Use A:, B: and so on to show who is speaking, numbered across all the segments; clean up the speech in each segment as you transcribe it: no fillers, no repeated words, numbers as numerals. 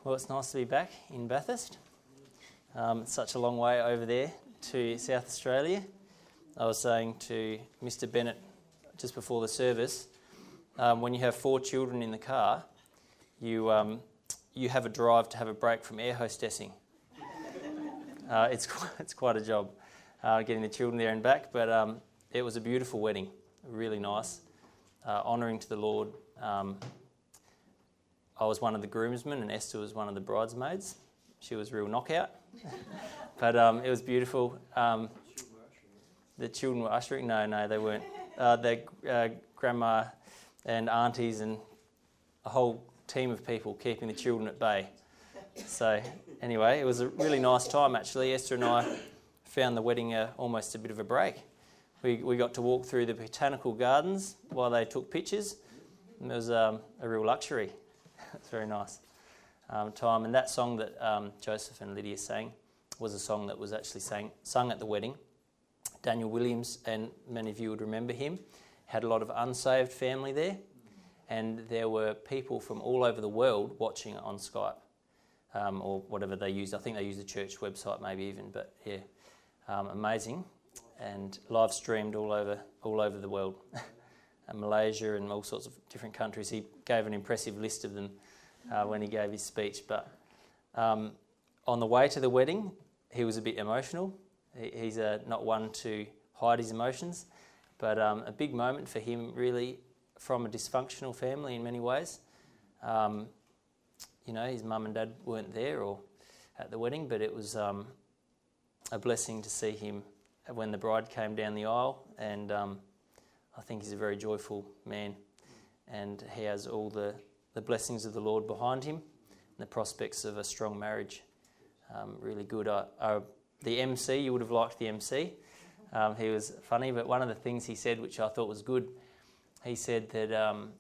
A: Well, it's nice to be back in Bathurst. It's such a long way over there to South Australia. I was saying to Mr. Bennett just before the service, when you have 4 children in the car, you have a drive to have a break from air hostessing. It's quite a job getting the children there and back, but it was a beautiful wedding, really nice, honouring to the Lord. I was one of the groomsmen and Esther was one of the bridesmaids. She was a real knockout, but it was beautiful. The children were ushering. No, they weren't. Their grandma and aunties and a whole team of people keeping the children at bay. So anyway, it was a really nice time actually. Esther and I found the wedding almost a bit of a break. We got to walk through the botanical gardens while they took pictures. And it was a real luxury. It's very nice time. And that song that Joseph and Lydia sang was a song that was actually sung at the wedding. Daniel Williams, and many of you would remember him, had a lot of unsaved family there, and there were people from all over the world watching it on Skype or whatever they used. I think they used the church website maybe even, but yeah, amazing, and live streamed all over the world. And Malaysia and all sorts of different countries. He gave an impressive list of them when he gave his speech. But on the way to the wedding, he was a bit emotional. He's not one to hide his emotions, but a big moment for him, really, from a dysfunctional family in many ways. His mum and dad weren't there or at the wedding, but it was a blessing to see him when the bride came down the aisle, and I think he's a very joyful man, and he has all the blessings of the Lord behind him and the prospects of a strong marriage. Really good. The MC, you would have liked the MC. He was funny, but one of the things he said, which I thought was good, he said that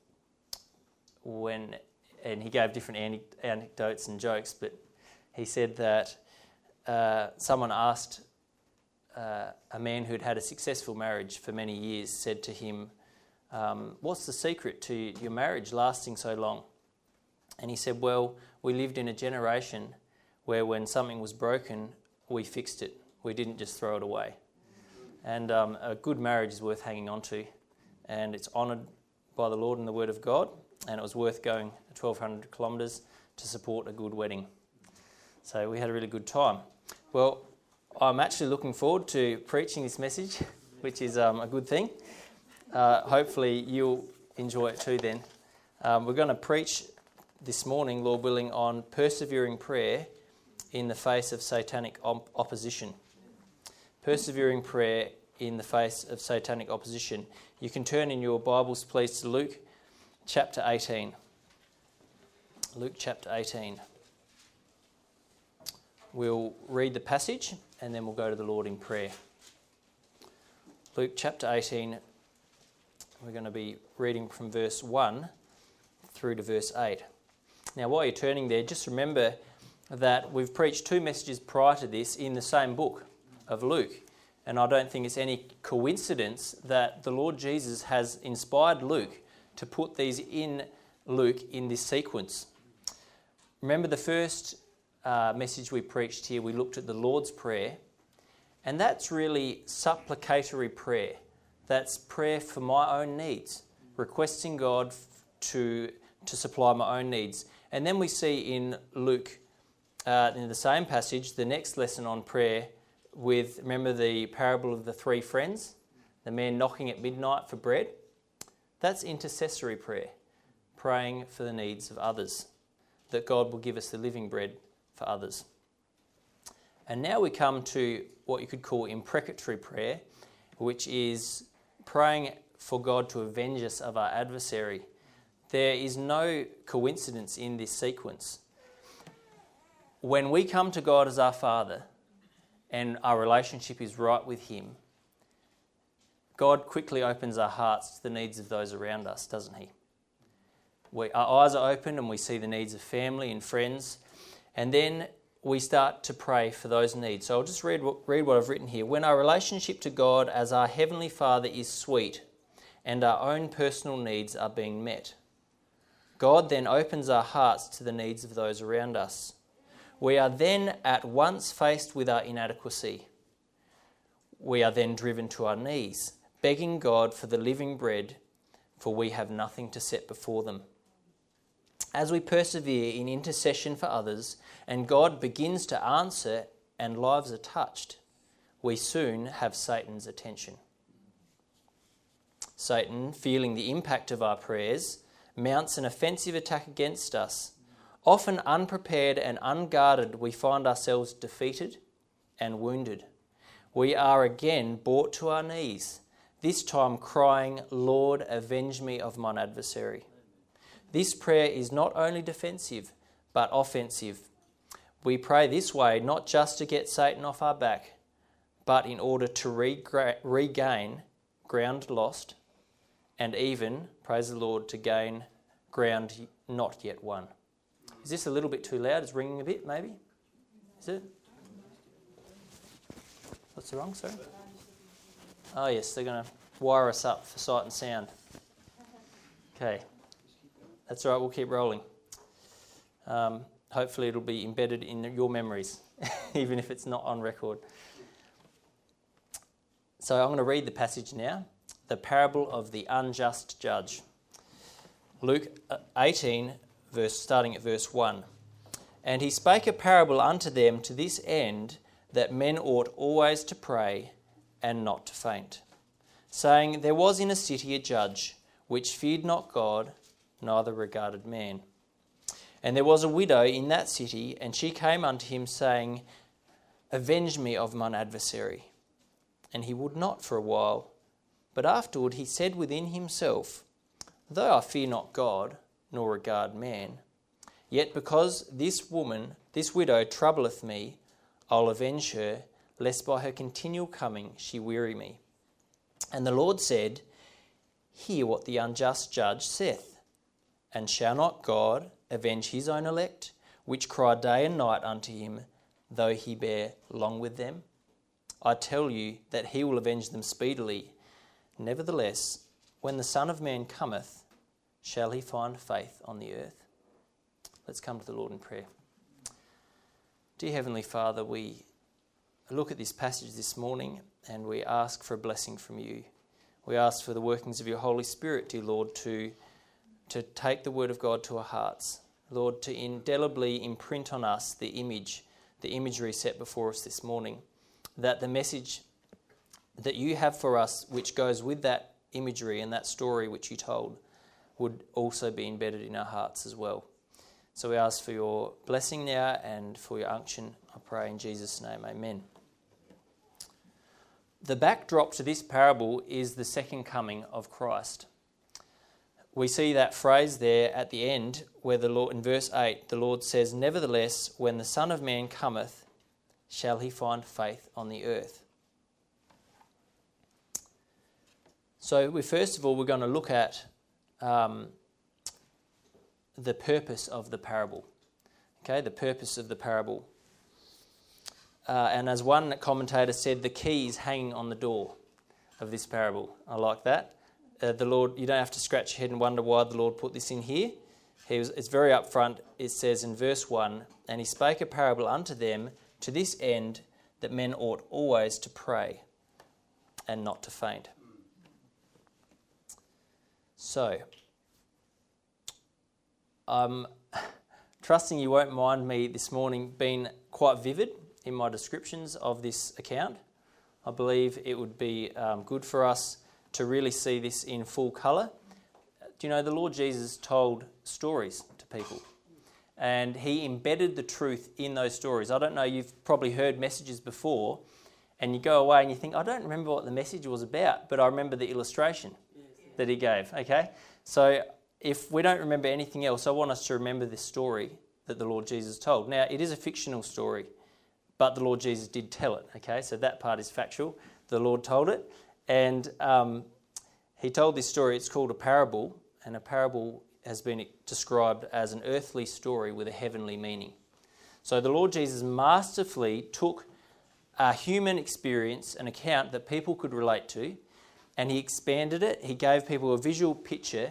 A: and he gave different anecdotes and jokes, but he said that someone asked a man who'd had a successful marriage for many years, said to him, what's the secret to your marriage lasting so long? And he said, well, we lived in a generation where when something was broken, we fixed it. We didn't just throw it away. And a good marriage is worth hanging on to, and it's honoured by the Lord and the Word of God, and it was worth going 1,200 kilometres to support a good wedding. So we had a really good time. Well, I'm actually looking forward to preaching this message, which is a good thing. Hopefully you'll enjoy it too then. We're going to preach this morning, Lord willing, on persevering prayer in the face of satanic opposition. Persevering prayer in the face of satanic opposition. You can turn in your Bibles, please, to Luke chapter 18. Luke chapter 18. We'll read the passage and then we'll go to the Lord in prayer. Luke chapter 18, we're going to be reading from verse 1 through to verse 8. Now, while you're turning there, just remember that we've preached 2 messages prior to this in the same book of Luke. And I don't think it's any coincidence that the Lord Jesus has inspired Luke to put these in Luke in this sequence. Remember the first message we preached here, we looked at the Lord's Prayer, and that's really supplicatory prayer. That's prayer for my own needs, requesting God to supply my own needs. And then we see in Luke, in the same passage, the next lesson on prayer remember the parable of the 3 friends, the man knocking at midnight for bread? That's intercessory prayer, praying for the needs of others, that God will give us the living bread for others. And now we come to what you could call imprecatory prayer, which is praying for God to avenge us of our adversary. There is no coincidence in this sequence. When we come to God as our Father and our relationship is right with Him, God quickly opens our hearts to the needs of those around us, doesn't He? Our eyes are open and we see the needs of family and friends, and then we start to pray for those needs. So I'll just read what I've written here. When our relationship to God as our Heavenly Father is sweet and our own personal needs are being met, God then opens our hearts to the needs of those around us. We are then at once faced with our inadequacy. We are then driven to our knees, begging God for the living bread, for we have nothing to set before them. As we persevere in intercession for others, and God begins to answer and lives are touched, we soon have Satan's attention. Satan, feeling the impact of our prayers, mounts an offensive attack against us. Often unprepared and unguarded, we find ourselves defeated and wounded. We are again brought to our knees, this time crying, "Lord, avenge me of mine adversary." This prayer is not only defensive, but offensive. We pray this way not just to get Satan off our back, but in order to regain ground lost, and even, praise the Lord, to gain ground not yet won. Is this a little bit too loud? It's ringing a bit, maybe? Is it? What's wrong, sorry? Oh yes, they're going to wire us up for sight and sound. Okay. That's all right, we'll keep rolling. Hopefully it'll be embedded in your memories, even if it's not on record. So I'm going to read the passage now, the parable of the unjust judge. Luke 18, starting at verse 1. "And he spake a parable unto them to this end, that men ought always to pray and not to faint, saying, There was in a city a judge, which feared not God, neither regarded man. And there was a widow in that city, and she came unto him, saying, Avenge me of mine adversary. And he would not for a while. But afterward he said within himself, Though I fear not God, nor regard man, yet because this widow troubleth me, I'll avenge her, lest by her continual coming she weary me. And the Lord said, Hear what the unjust judge saith. And shall not God avenge his own elect, which cry day and night unto him, though he bear long with them? I tell you that he will avenge them speedily. Nevertheless, when the Son of Man cometh, shall he find faith on the earth?" Let's come to the Lord in prayer. Dear Heavenly Father, we look at this passage this morning and we ask for a blessing from you. We ask for the workings of your Holy Spirit, dear Lord, to take the word of God to our hearts. Lord, to indelibly imprint on us the imagery set before us this morning, that the message that you have for us, which goes with that imagery and that story which you told, would also be embedded in our hearts as well. So we ask for your blessing now and for your unction, I pray in Jesus' name, amen. The backdrop to this parable is the second coming of Christ. We see that phrase there at the end where the Lord, in verse 8, the Lord says, Nevertheless, when the Son of Man cometh, shall he find faith on the earth? So first of all, we're going to look at the purpose of the parable. Okay, the purpose of the parable. And as one commentator said, the key is hanging on the door of this parable. I like that. The Lord, you don't have to scratch your head and wonder why the Lord put this in here. It's very upfront. It says in verse 1, And he spake a parable unto them to this end, that men ought always to pray and not to faint. So, I'm trusting you won't mind me this morning being quite vivid in my descriptions of this account. I believe it would be good for us to really see this in full colour. Do you know the Lord Jesus told stories to people, and he embedded the truth in those stories. I don't know, you've probably heard messages before and you go away and you think, I don't remember what the message was about, but I remember the illustration that he gave. Okay, so if we don't remember anything else, I want us to remember this story that the Lord Jesus told. Now, it is a fictional story, but the Lord Jesus did tell it. Okay, so that part is factual. The Lord told it, and he told this story. It's called a parable, and a parable has been described as an earthly story with a heavenly meaning. So the Lord Jesus masterfully took a human experience, an account that people could relate to, and he expanded it. He gave people a visual picture,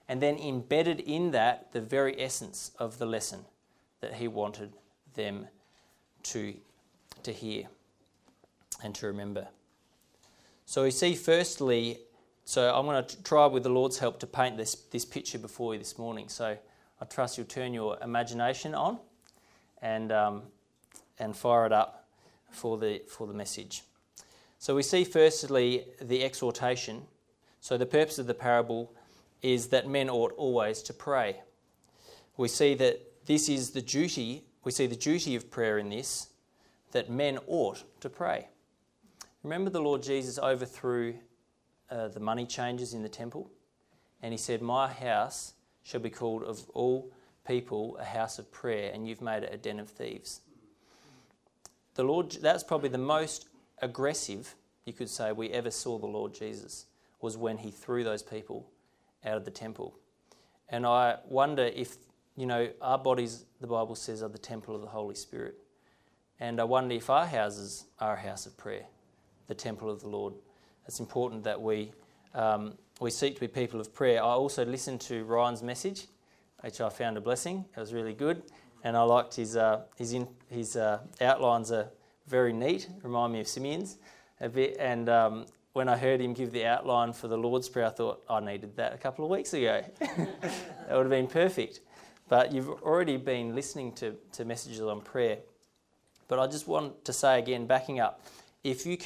A: And then embedded in that, the very essence of the lesson that he wanted them to hear and to remember. So we see firstly, so I'm going to try with the Lord's help to paint this picture before you this morning. So I trust you'll turn your imagination on and fire it up for the message. So we see firstly the exhortation. So the purpose of the parable is that men ought always to pray. We see that this is the duty, we see the duty of prayer in this, that men ought to pray. Remember the Lord Jesus overthrew the money changers in the temple, and he said, "My house shall be called of all people a house of prayer, and you've made it a den of thieves." The Lord, that's probably the most aggressive, you could say, we ever saw the Lord Jesus, was when he threw those people out of the temple. And I wonder if, our bodies, the Bible says, are the temple of the Holy Spirit. And I wonder if our houses are a house of prayer, the temple of the Lord. It's important that we seek to be people of prayer. I also listened to Ryan's message, which I found a blessing. It was really good. And I liked his outlines are very neat, remind me of Simeon's a bit. And when I heard him give the outline for the Lord's Prayer, I thought I needed that a couple of weeks ago. That would have been perfect. But you've already been listening to messages on prayer. But I just want to say again, backing up, if you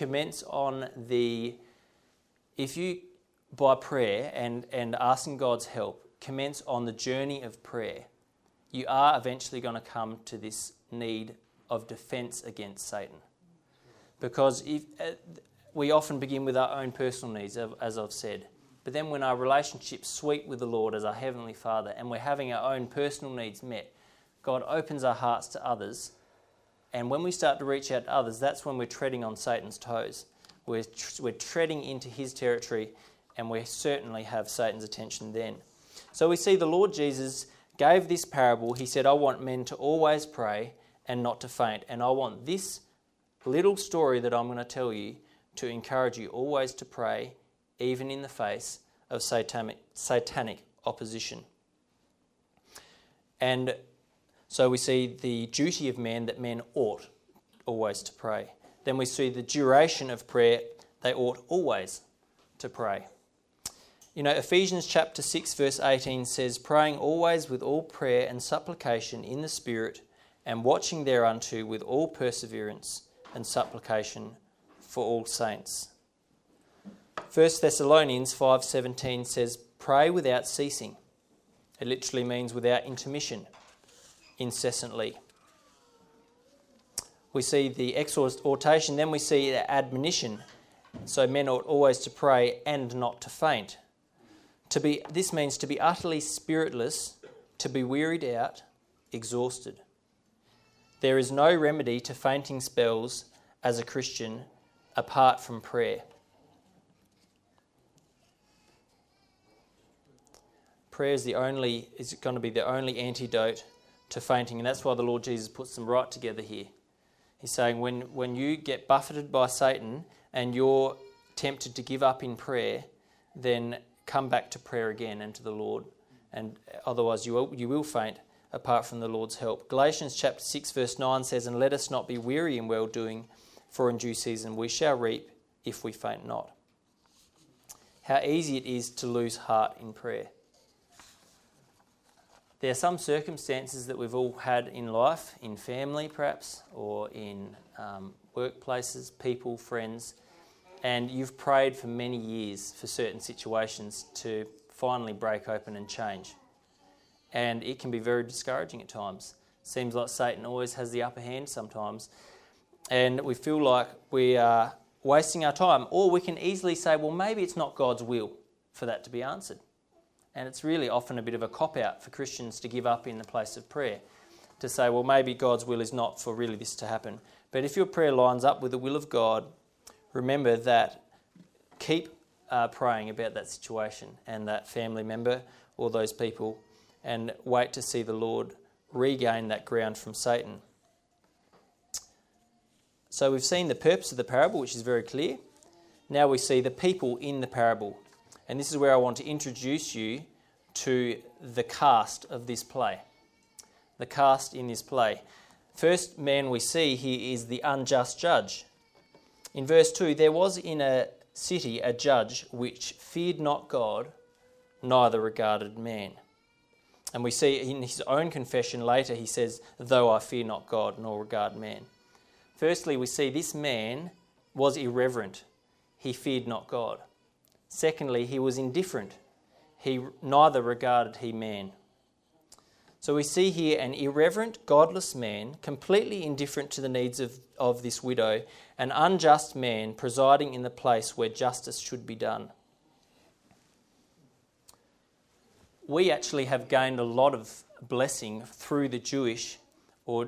A: by prayer and asking God's help, commence on the journey of prayer, you are eventually going to come to this need of defence against Satan. Because we often begin with our own personal needs, as I've said. But then when our relationship's sweet with the Lord as our Heavenly Father and we're having our own personal needs met, God opens our hearts to others. And when we start to reach out to others, that's when we're treading on Satan's toes. We're treading into his territory, and we certainly have Satan's attention then. So we see the Lord Jesus gave this parable. He said, "I want men to always pray and not to faint." And I want this little story that I'm going to tell you to encourage you always to pray, even in the face of satanic opposition. And so we see the duty of men, that men ought always to pray. Then we see the duration of prayer, they ought always to pray. Ephesians chapter 6 verse 18 says, "Praying always with all prayer and supplication in the Spirit, and watching thereunto with all perseverance and supplication for all saints." 1 Thessalonians 5:17 says, "Pray without ceasing." It literally means without intermission, incessantly. We see the exhortation, then we see the admonition. So men ought always to pray and not to faint. This means to be utterly spiritless, to be wearied out, exhausted. There is no remedy to fainting spells as a Christian apart from prayer. Prayer is going to be the only antidote to fainting, and that's why the Lord Jesus puts them right together here. He's saying when you get buffeted by Satan and you're tempted to give up in prayer, then come back to prayer again and to the Lord, and otherwise you will faint apart from the Lord's help. Galatians chapter 6 verse 9 says, "And let us not be weary in well-doing, for in due season we shall reap if we faint not." How easy it is to lose heart in prayer. There are some circumstances that we've all had in life, in family perhaps, or in workplaces, people, friends, and you've prayed for many years for certain situations to finally break open and change. And it can be very discouraging at times. Seems like Satan always has the upper hand sometimes. And we feel like we are wasting our time. Or we can easily say, well, maybe it's not God's will for that to be answered. And it's really often a bit of a cop-out for Christians to give up in the place of prayer. To say, well, maybe God's will is not for really this to happen. But if your prayer lines up with the will of God, remember that keep praying about that situation and that family member or those people, and wait to see the Lord regain that ground from Satan. So we've seen the purpose of the parable, which is very clear. Now we see the people in the parable. And this is where I want to introduce you to the cast of this play. The cast in this play. First man we see here is the unjust judge. In verse 2, there was in a city a judge which feared not God, neither regarded man. And we see in his own confession later, he says, though I fear not God, nor regard man. Firstly, we see this man was irreverent. He feared not God. Secondly, he was indifferent. Neither regarded he man. So we see here an irreverent, godless man, completely indifferent to the needs of this widow, an unjust man presiding in the place where justice should be done. We actually have gained a lot of blessing through the Jewish or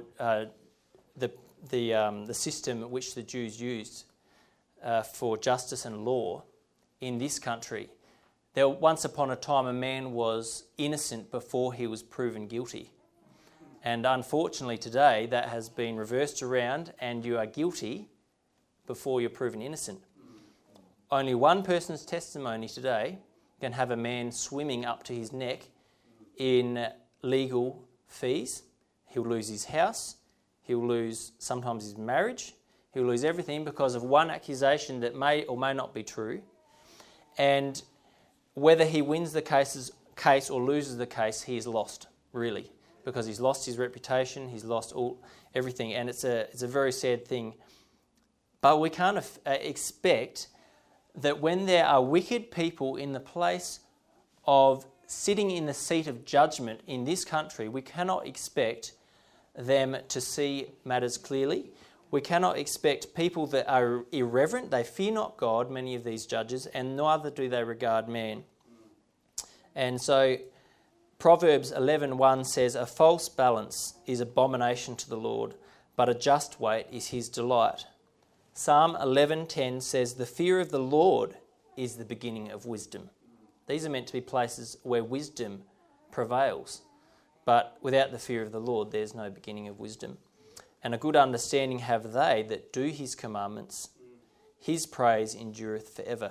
A: the system which the Jews used for justice and law in this country. There, once upon a time, a man was innocent before he was proven guilty. And unfortunately today, that has been reversed around and you are guilty before you're proven innocent. Only one person's testimony today can have a man swimming up to his neck in legal fees. He'll lose his house. He'll lose sometimes his marriage. He'll lose everything because of one accusation that may or may not be true. And whether he wins the case or loses the case, he is lost, really, because he's lost his reputation, he's lost everything, and it's a very sad thing. But we can't expect that when there are wicked people in the place of sitting in the seat of judgment in this country, we cannot expect them to see matters clearly. We cannot expect people that are irreverent, they fear not God, many of these judges, and neither do they regard man. And so Proverbs 11:1 says, a false balance is abomination to the Lord, but a just weight is his delight. Psalm 11:10 says, the fear of the Lord is the beginning of wisdom. These are meant to be places where wisdom prevails, but without the fear of the Lord, there's no beginning of wisdom. And a good understanding have they that do his commandments. His praise endureth forever.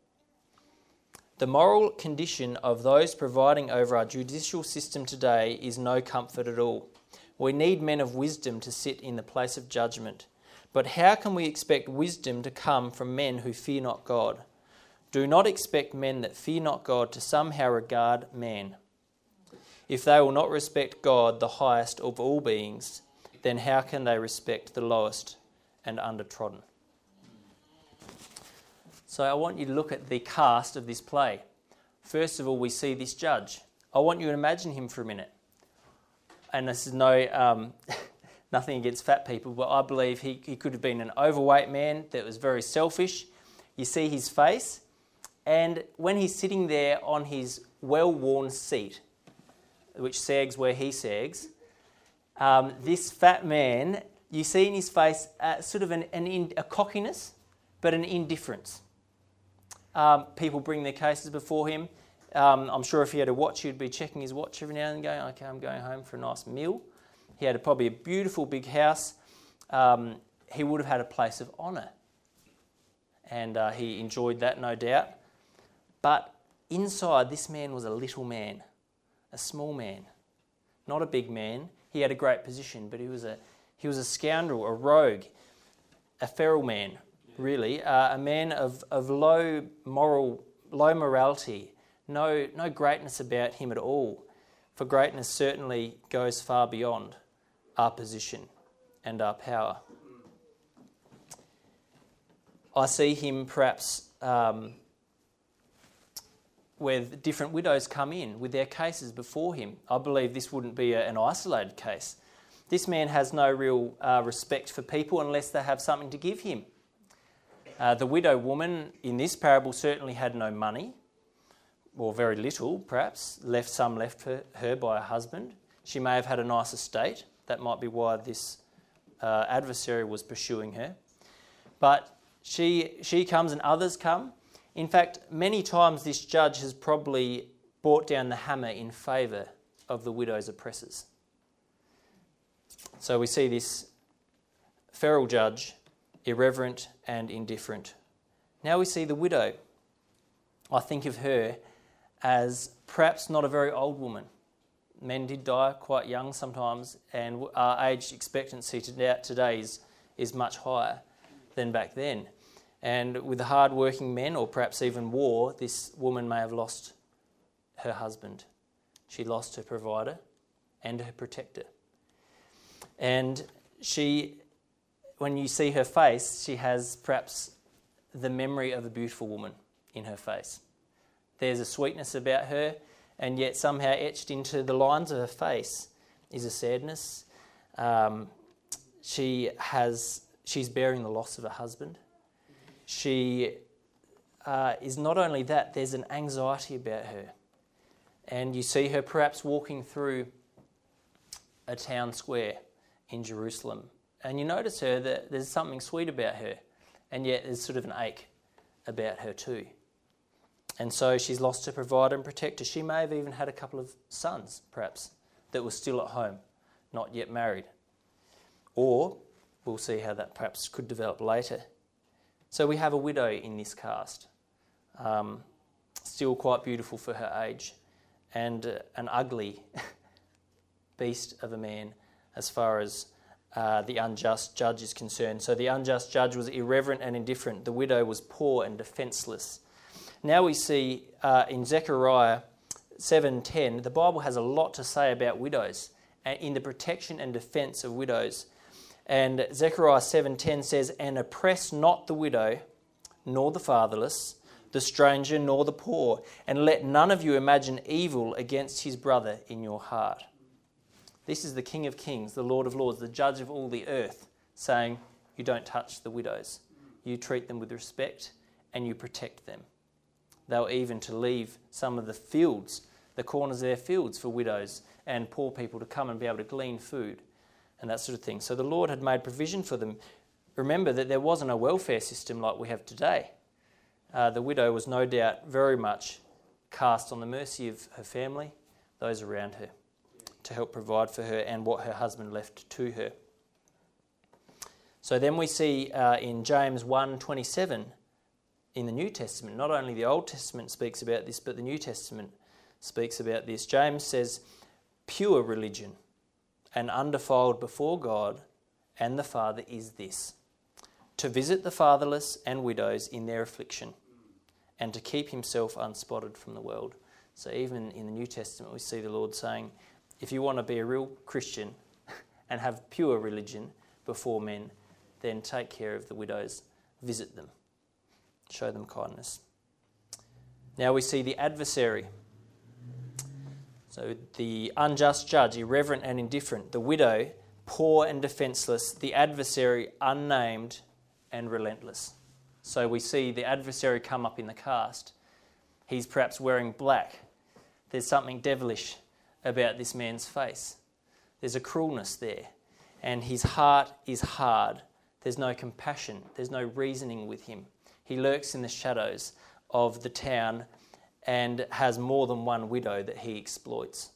A: The moral condition of those presiding over our judicial system today is no comfort at all. We need men of wisdom to sit in the place of judgment. But how can we expect wisdom to come from men who fear not God? Do not expect men that fear not God to somehow regard man. If they will not respect God, the highest of all beings, then how can they respect the lowest and undertrodden? So I want you to look at the cast of this play. First of all, we see this judge. I want you to imagine him for a minute. And this is nothing against fat people, but I believe he could have been an overweight man that was very selfish. You see his face, and when he's sitting there on his well-worn seat, which sags where he sags, this fat man, you see in his face sort of a cockiness, but an indifference. People bring their cases before him. I'm sure if he had a watch, he'd be checking his watch every now and then going, okay, I'm going home for a nice meal. He had probably a beautiful big house. He would have had a place of honour. And he enjoyed that, no doubt. But inside, this man was a little man, a small man, not a big man. He had a great position, but he was a scoundrel, a rogue, a feral man, really, a man of low morality, no greatness about him at all. For greatness certainly goes far beyond our position and our power. I see him perhaps where different widows come in with their cases before him. I believe this wouldn't be an isolated case. This man has no real respect for people unless they have something to give him. The widow woman in this parable certainly had no money, or very little perhaps, left for her by her husband. She may have had a nice estate. That might be why this adversary was pursuing her. But she comes and others come. In fact, many times this judge has probably brought down the hammer in favour of the widow's oppressors. So we see this feral judge, irreverent and indifferent. Now we see the widow. I think of her as perhaps not a very old woman. Men did die quite young sometimes, and our age expectancy today is much higher than back then. And with the hard-working men, or perhaps even war, this woman may have lost her husband. She lost her provider and her protector. And she, when you see her face, she has perhaps the memory of a beautiful woman in her face. There's a sweetness about her, and yet somehow etched into the lines of her face is a sadness. She's bearing the loss of her husband. She is not only that, there's an anxiety about her. And you see her perhaps walking through a town square in Jerusalem. And you notice her that there's something sweet about her, and yet there's sort of an ache about her too. And so she's lost her provider and protector. She may have even had a couple of sons, perhaps, that were still at home, not yet married. Or we'll see how that perhaps could develop later. So we have a widow in this cast, still quite beautiful for her age, and an ugly beast of a man as far as the unjust judge is concerned. So the unjust judge was irreverent and indifferent. The widow was poor and defenceless. Now we see in Zechariah 7:10, the Bible has a lot to say about widows and in the protection and defence of widows. And Zechariah 7:10 says, "And oppress not the widow, nor the fatherless, the stranger, nor the poor, and let none of you imagine evil against his brother in your heart." This is the King of Kings, the Lord of Lords, the Judge of all the earth, saying, you don't touch the widows. You treat them with respect and you protect them. They'll even to leave some of the fields, the corners of their fields for widows and poor people to come and be able to glean food and that sort of thing. So the Lord had made provision for them. Remember that there wasn't a welfare system like we have today. The widow was no doubt very much cast on the mercy of her family, those around her, to help provide for her and what her husband left to her. So then we see in James 1:27 in the New Testament, not only the Old Testament speaks about this, but the New Testament speaks about this. James says, "Pure religion and undefiled before God and the Father is this, to visit the fatherless and widows in their affliction, and to keep himself unspotted from the world." So even in the New Testament we see the Lord saying, if you want to be a real Christian and have pure religion before men, then take care of the widows, visit them, show them kindness. Now we see the adversary. So the unjust judge, irreverent and indifferent, the widow, poor and defenceless, the adversary, unnamed and relentless. So we see the adversary come up in the cast. He's perhaps wearing black. There's something devilish about this man's face. There's a cruelness there. And his heart is hard. There's no compassion. There's no reasoning with him. He lurks in the shadows of the town and has more than one widow that he exploits.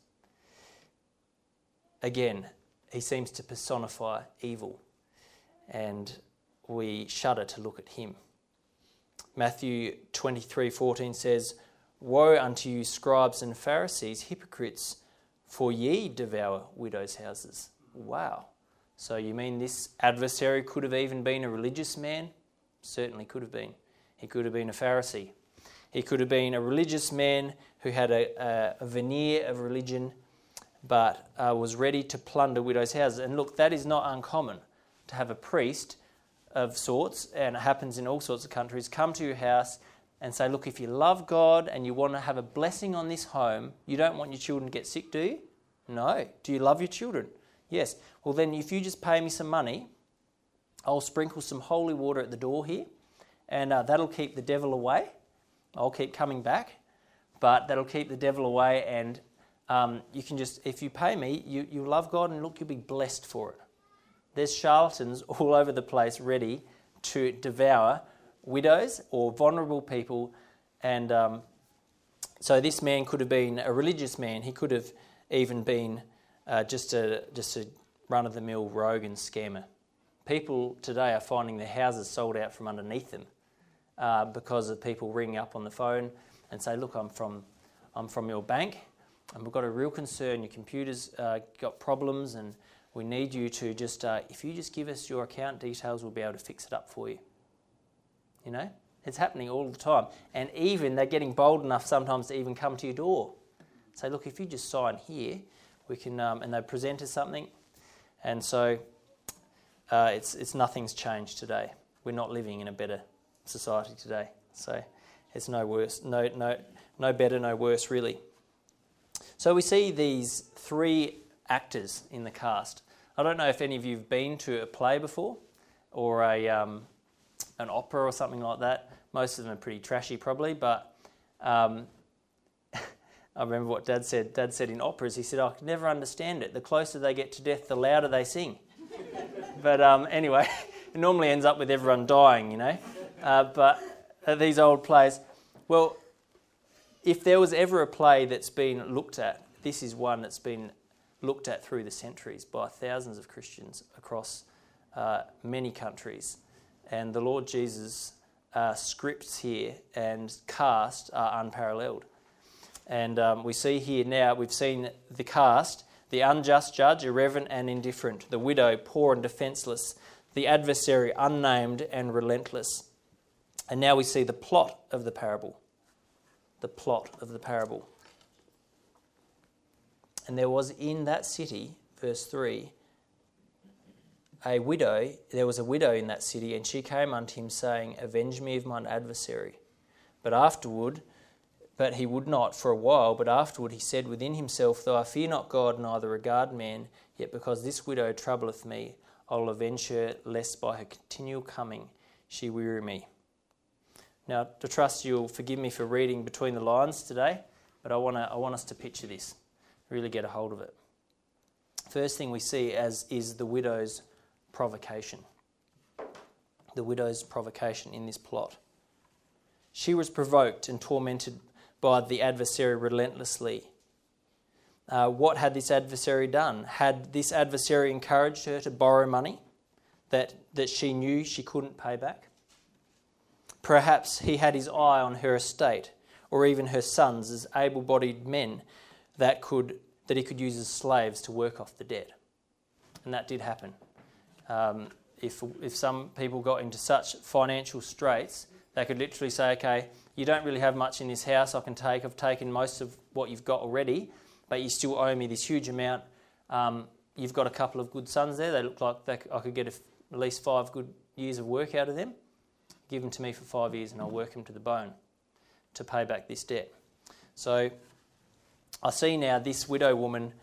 A: Again, he seems to personify evil, and we shudder to look at him. Matthew 23:14 says, "Woe unto you, scribes and Pharisees, hypocrites, for ye devour widows' houses." Wow. So you mean this adversary could have even been a religious man? Certainly could have been. He could have been a Pharisee. He could have been a religious man who had a veneer of religion, but was ready to plunder widows' houses. And look, that is not uncommon, to have a priest of sorts, and it happens in all sorts of countries, come to your house and say, look, if you love God and you want to have a blessing on this home, you don't want your children to get sick, do you? No. Do you love your children? Yes. Well, then if you just pay me some money, I'll sprinkle some holy water at the door here, and that'll keep the devil away. I'll keep coming back, but that'll keep the devil away, and you can just, if you pay me, you love God, and look, you'll be blessed for it. There's charlatans all over the place ready to devour widows or vulnerable people, and so this man could have been a religious man. He could have even been just a run-of-the-mill rogue and scammer. People today are finding their houses sold out from underneath them because of people ringing up on the phone and say, look, I'm from I'm from your bank, and we've got a real concern. Your computer's got problems, and we need you to just, if you just give us your account details, we'll be able to fix it up for you. You know, it's happening all the time. And even they're getting bold enough sometimes to even come to your door. Say, look, if you just sign here, we can, and they present us something. And so it's nothing's changed today. We're not living in a better society today. So it's no worse, no better, no worse, really. So we see these three actors in the cast. I don't know if any of you have been to a play before, or an opera or something like that. Most of them are pretty trashy probably, but I remember what Dad said. Dad said in operas, he said, I could never understand it. The closer they get to death, the louder they sing. But anyway, it normally ends up with everyone dying, you know. But these old plays, well, if there was ever a play that's been looked at, this is one that's been looked at through the centuries by thousands of Christians across many countries. And the Lord Jesus' scripts here and cast are unparalleled. And we see here now, we've seen the cast, the unjust judge, irreverent and indifferent, the widow, poor and defenceless, the adversary, unnamed and relentless. And now we see the plot of the parable. The plot of the parable. And there was in that city, verse 3, there was a widow in that city, and she came unto him, saying, Avenge me of mine adversary. But he would not for a while, but afterward he said within himself, Though I fear not God, neither regard man, yet because this widow troubleth me, I will avenge her, lest by her continual coming she weary me. Now, I trust you'll forgive me for reading between the lines today, but I want us to picture this, really get a hold of it. First thing we see is the widow's provocation. The widow's provocation in this plot. She was provoked and tormented by the adversary relentlessly. What had this adversary done? Had this adversary encouraged her to borrow money that she knew she couldn't pay back? Perhaps he had his eye on her estate, or even her sons as able-bodied men that he could use as slaves to work off the debt. And that did happen. If some people got into such financial straits, they could literally say, okay, you don't really have much in this house I've taken most of what you've got already, but you still owe me this huge amount. You've got a couple of good sons there. They look like I could get at least 5 good years of work out of them. Give them to me for 5 years and I'll work them to the bone to pay back this debt. So I see now this widow woman,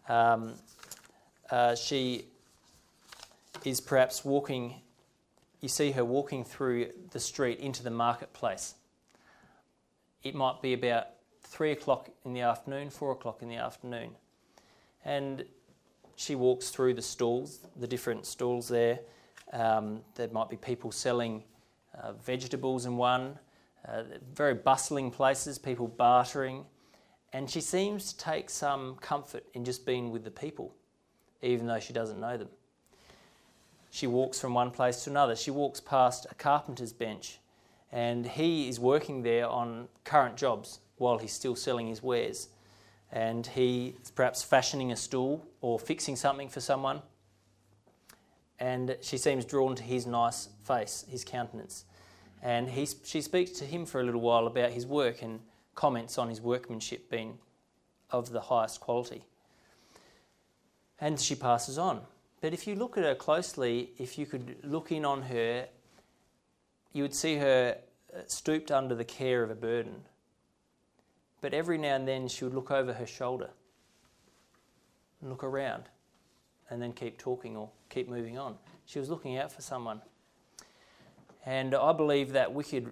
A: she is perhaps walking, you see her walking through the street into the marketplace. It might be about 3 o'clock in the afternoon, 4 o'clock in the afternoon. And she walks through the stalls, the different stalls there. There might be people selling vegetables in one, very bustling places, people bartering. And she seems to take some comfort in just being with the people, even though she doesn't know them. She walks from one place to another. She walks past a carpenter's bench, and he is working there on current jobs while he's still selling his wares. And he is perhaps fashioning a stool or fixing something for someone. And she seems drawn to his nice face, his countenance. And she speaks to him for a little while about his work and comments on his workmanship being of the highest quality. And she passes on. But if you look at her closely, if you could look in on her, you would see her stooped under the care of a burden. But every now and then she would look over her shoulder and look around and then keep talking or keep moving on. She was looking out for someone. And I believe that wicked,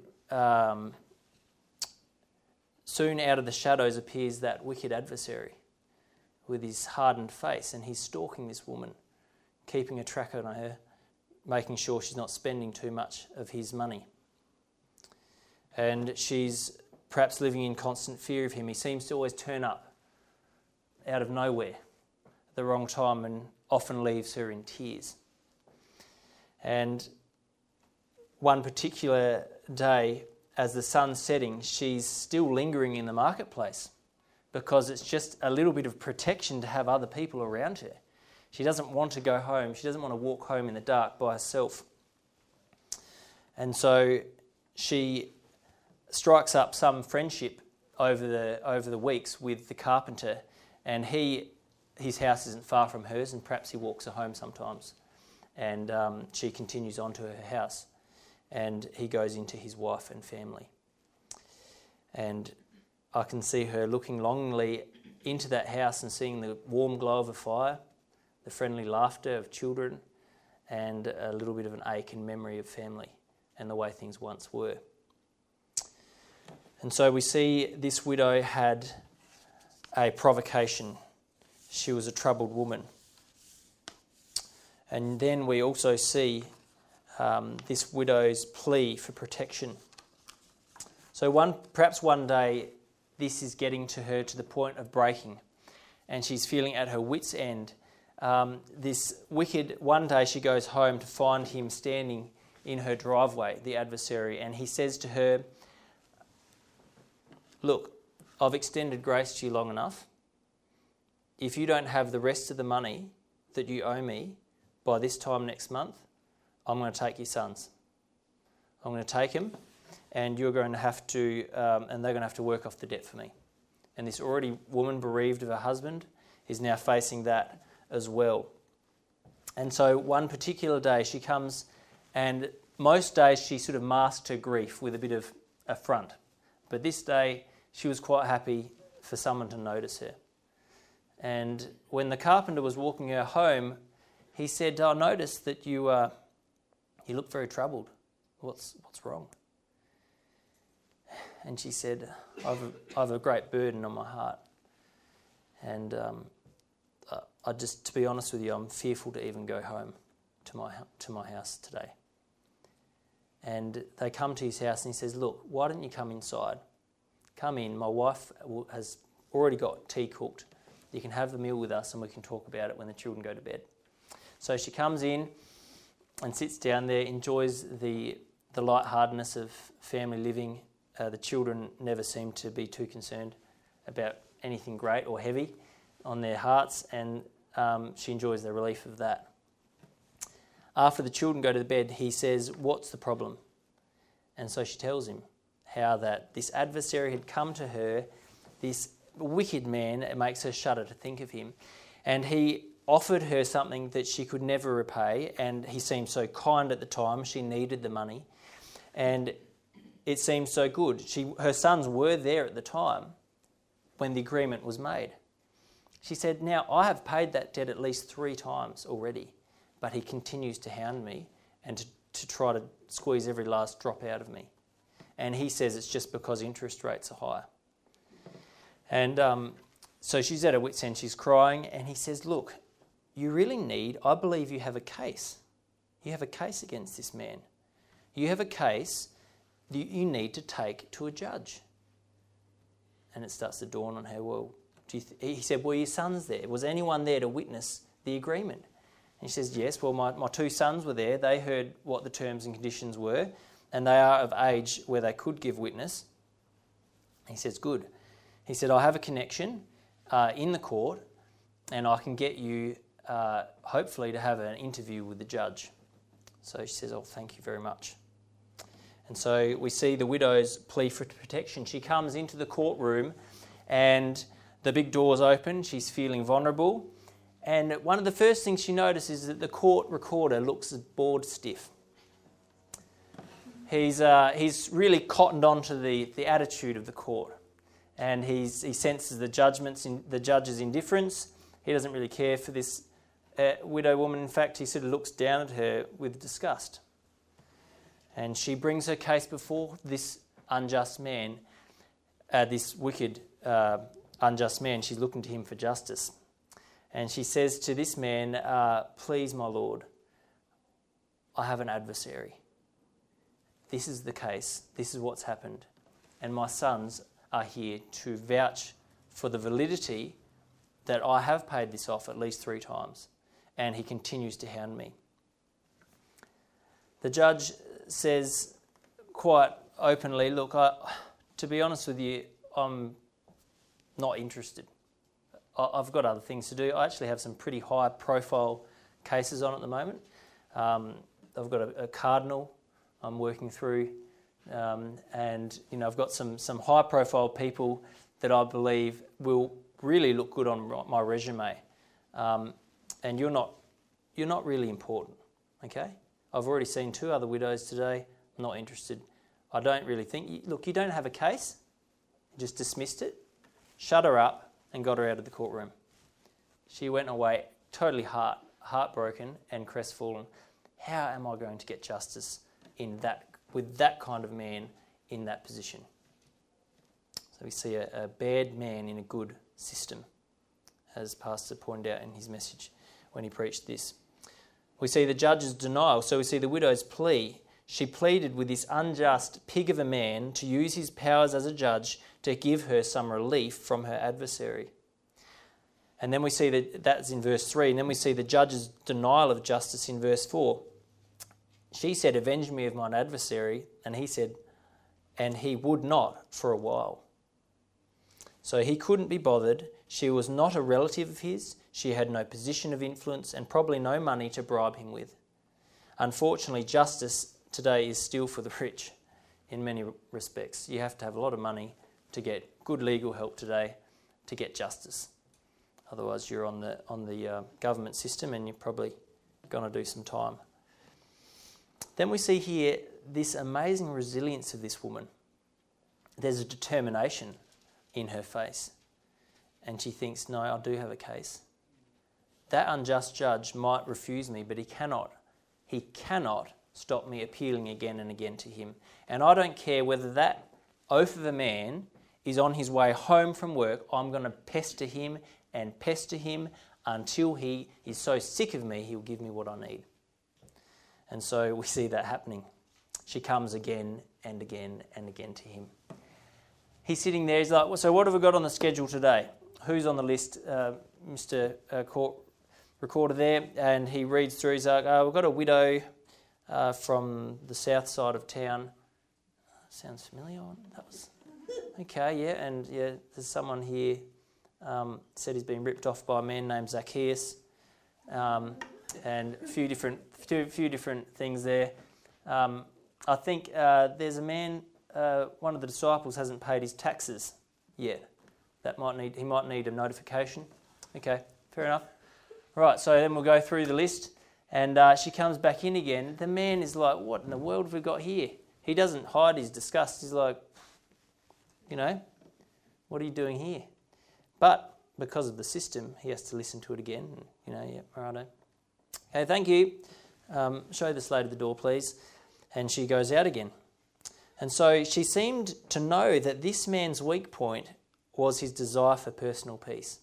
A: soon out of the shadows appears that wicked adversary with his hardened face, and he's stalking this woman, keeping a track on her, making sure she's not spending too much of his money. And she's perhaps living in constant fear of him. He seems to always turn up out of nowhere at the wrong time and often leaves her in tears. And one particular day, as the sun's setting, she's still lingering in the marketplace. because it's just a little bit of protection to have other people around her. She doesn't want to go home. She doesn't want to walk home in the dark by herself. And so she strikes up some friendship over the weeks with the carpenter, and his house isn't far from hers, and perhaps he walks her home sometimes. And she continues on to her house, and he goes into his wife and family. And I can see her looking longingly into that house and seeing the warm glow of a fire, the friendly laughter of children, and a little bit of an ache and memory of family and the way things once were. And so we see this widow had a provocation. She was a troubled woman. And then we also see this widow's plea for protection. So perhaps one day this is getting to her to the point of breaking, and she's feeling at her wit's end. This wicked, one day she goes home to find him standing in her driveway, the adversary, and he says to her, "Look, I've extended grace to you long enough. If you don't have the rest of the money that you owe me by this time next month, I'm going to take your sons. I'm going to take them, and you're going to have to, and they're going to have to work off the debt for me." And this already woman bereaved of her husband is now facing that as well. And so one particular day she comes, and most days she sort of masked her grief with a bit of affront. But this day she was quite happy for someone to notice her. And when the carpenter was walking her home, he said, "I noticed that you look very troubled. What's wrong?" And she said, I have a great burden on my heart. And to be honest with you, I'm fearful to even go home to my house today. And they come to his house and he says, "Look, why don't you come inside? Come in. My wife has already got tea cooked. You can have the meal with us and we can talk about it when the children go to bed." So she comes in and sits down there, enjoys the lightheartedness of family living. The children never seem to be too concerned about anything great or heavy on their hearts, and she enjoys the relief of that. After the children go to bed, he says, "What's the problem?" And so she tells him how that this adversary had come to her, this wicked man. It makes her shudder to think of him. And he offered her something that she could never repay, and he seemed so kind at the time. She needed the money, and it seemed so good. Her sons were there at the time when the agreement was made. She said, "Now, I have paid that debt at least 3 times already, but he continues to hound me and to try to squeeze every last drop out of me. And he says it's just because interest rates are higher." And so she's at her wit's end, she's crying, and he says, "Look, I believe you have a case. You have a case against this man. You have a case that you need to take to a judge." And it starts to dawn on her, well, he said, "Were your sons there? Was anyone there to witness the agreement?" And she says, "Yes, well, my 2 sons were there. They heard what the terms and conditions were, and they are of age where they could give witness." He says, "Good." He said, "I have a connection in the court, and I can get you, hopefully, to have an interview with the judge." So she says, "Oh, thank you very much." And so we see the widow's plea for protection. She comes into the courtroom and the big door's open. She's feeling vulnerable. And one of the first things she notices is that the court recorder looks bored stiff. He's really cottoned onto the attitude of the court. And he senses the judge's indifference. He doesn't really care for this widow woman. In fact, he sort of looks down at her with disgust. And she brings her case before this unjust man, this wicked, unjust man. She's looking to him for justice. And she says to this man, "Please, my lord, I have an adversary. This is the case. This is what's happened. And my sons are here to vouch for the validity that I have paid this off at least 3 times. And he continues to hound me." The judge says quite openly, "Look, to be honest with you, I'm not interested. I've got other things to do. I actually have some pretty high profile cases on at the moment. I've got a cardinal I'm working through, and I've got some high profile people that I believe will really look good on my resume. And you're not really important, okay? I've already seen 2 other widows today. I'm not interested. I don't really think... Look, you don't have a case. You just dismissed it, shut her up, and got her out of the courtroom. She went away totally heartbroken and crestfallen. How am I going to get justice with that kind of man in that position? So we see a bad man in a good system, as Pastor pointed out in his message when he preached this. We see the judge's denial. So we see the widow's plea. She pleaded with this unjust pig of a man to use his powers as a judge to give her some relief from her adversary. And then we see that's in verse 3. And then we see the judge's denial of justice in verse 4. She said, "Avenge me of mine adversary." And he said, and he would not for a while. So he couldn't be bothered. She was not a relative of his. She had no position of influence and probably no money to bribe him with. Unfortunately, justice today is still for the rich in many respects. You have to have a lot of money to get good legal help today to get justice. Otherwise, you're on the government system and you're probably going to do some time. Then we see here this amazing resilience of this woman. There's a determination in her face. And she thinks, no, I do have a case. That unjust judge might refuse me, but he cannot stop me appealing again and again to him. And I don't care whether that oaf of a man is on his way home from work. I'm going to pester him until he is so sick of me, he'll give me what I need. And so we see that happening. She comes again and again and again to him. He's sitting there, he's like, so what have we got on the schedule today? Who's on the list? Mr. Court Recorder there, and he reads through, he's like, we've got a widow from the south side of town. Sounds familiar? That was okay, yeah, and yeah, there's someone here said he's been ripped off by a man named Zacchaeus, and a few different things there. I think there's a man, one of the disciples hasn't paid his taxes yet. He might need a notification. Okay, fair enough. Right, so then we'll go through the list, and she comes back in again. The man is like, what in the world have we got here? He doesn't hide his disgust. He's like, what are you doing here? But because of the system, he has to listen to it again. Yeah, righto. Okay, thank you. Show this lady the door, please. And she goes out again. And so she seemed to know that this man's weak point was his desire for personal peace.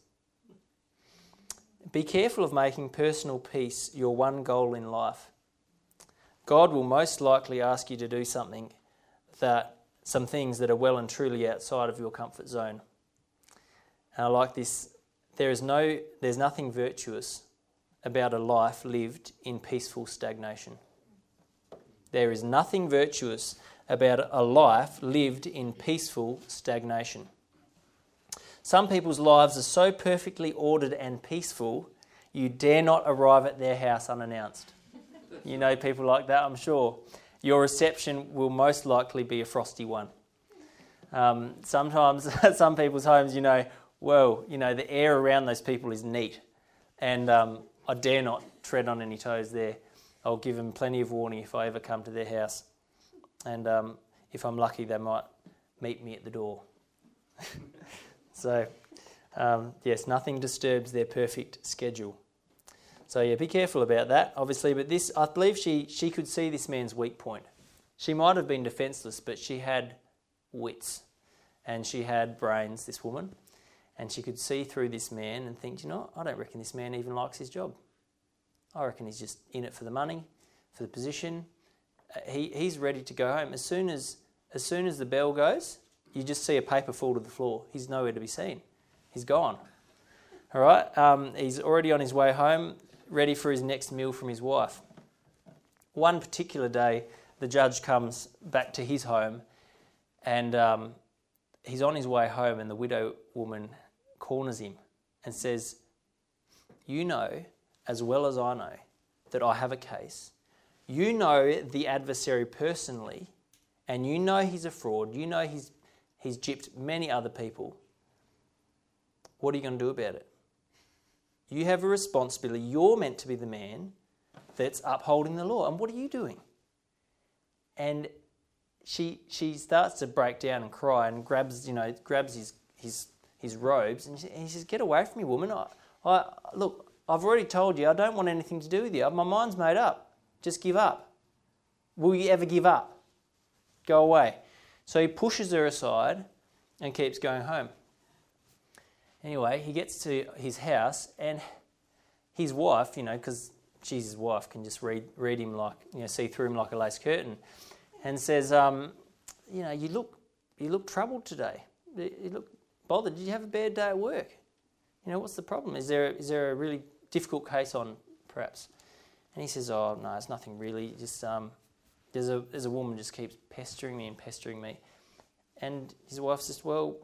A: Be careful of making personal peace your one goal in life. God will most likely ask you to do some things that are well and truly outside of your comfort zone. And I like this. There's nothing virtuous about a life lived in peaceful stagnation. There is nothing virtuous about a life lived in peaceful stagnation. Some people's lives are so perfectly ordered and peaceful, you dare not arrive at their house unannounced. You know people like that, I'm sure. Your reception will most likely be a frosty one. Sometimes at some people's homes, the air around those people is neat. And I dare not tread on any toes there. I'll give them plenty of warning if I ever come to their house. And if I'm lucky, they might meet me at the door. So, yes, nothing disturbs their perfect schedule. So, yeah, be careful about that, obviously. But this, I believe she could see this man's weak point. She might have been defenceless, but she had wits and she had brains, this woman. And she could see through this man and think, I don't reckon this man even likes his job. I reckon he's just in it for the money, for the position. He's ready to go home. As soon as the bell goes, you just see a paper fall to the floor. He's nowhere to be seen. He's gone. All right? He's already on his way home, ready for his next meal from his wife. One particular day, the judge comes back to his home and he's on his way home and the widow woman corners him and says, you know as well as I know that I have a case. You know the adversary personally, and you know he's a fraud. You know he's gypped many other people. What are you going to do about it? You have a responsibility. You're meant to be the man that's upholding the law. And what are you doing? And she starts to break down and cry and grabs his robes, and he says, "Get away from me, woman. Look, I've already told you I don't want anything to do with you. My mind's made up. Just give up. Will you ever give up? Go away." So he pushes her aside and keeps going home. Anyway, he gets to his house, and his wife, because she's his wife, can just read him like, see through him like a lace curtain, and says, you look troubled today. You look bothered. Did you have a bad day at work? What's the problem? Is there a really difficult case on, perhaps? And he says, "Oh no, it's nothing really. Just there's a woman just keeps pestering me. And his wife says, "Well,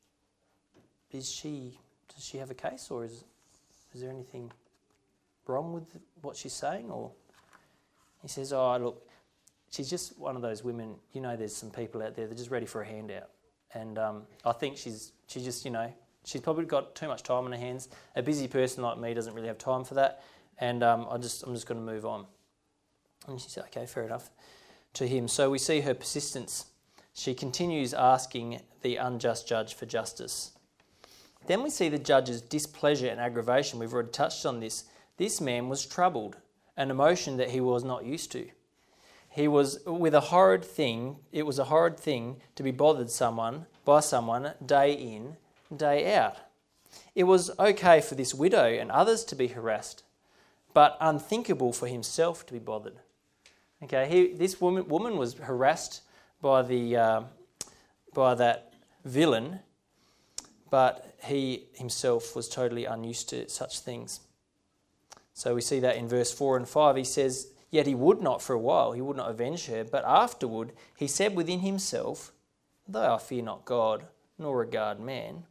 A: does she have a case, or is there anything wrong with what she's saying?" Or he says, "Oh, look, she's just one of those women. There's some people out there that are just ready for a handout, and I think she's she's probably got too much time on her hands. A busy person like me doesn't really have time for that, and I'm just going to move on." And she said, "Okay, fair enough," to him. So we see her persistence. She continues asking the unjust judge for justice. Then we see the judge's displeasure and aggravation. We've already touched on this. This man was troubled, an emotion that he was not used to. He was with a horrid thing. It was a horrid thing to be bothered by someone day in, day out. It was okay for this widow and others to be harassed, but unthinkable for himself to be bothered. Okay, this woman was harassed by that villain, but he himself was totally unused to such things. So we see that in verse 4 and 5. He says, "Yet he would not for a while, he would not avenge her, but afterward he said within himself, though I fear not God, nor regard man,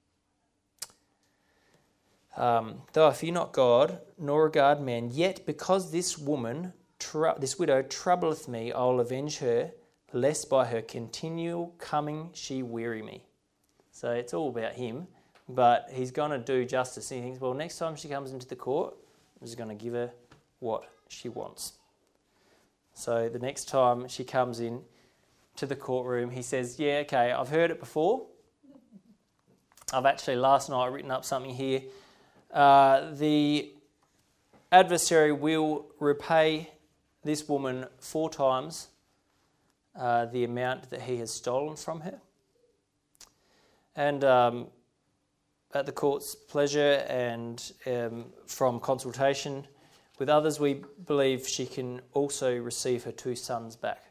A: though I fear not God, nor regard man, yet because this widow troubleth me, I will avenge her, lest by her continual coming she weary me." So it's all about him, but he's going to do justice. And he thinks, well, next time she comes into the court, I'm just going to give her what she wants. So the next time she comes in to the courtroom, he says, "Yeah, okay, I've heard it before. I've actually last night written up something here. The adversary will repay this woman 4 times the amount that he has stolen from her. And at the court's pleasure and from consultation with others, we believe she can also receive her 2 sons back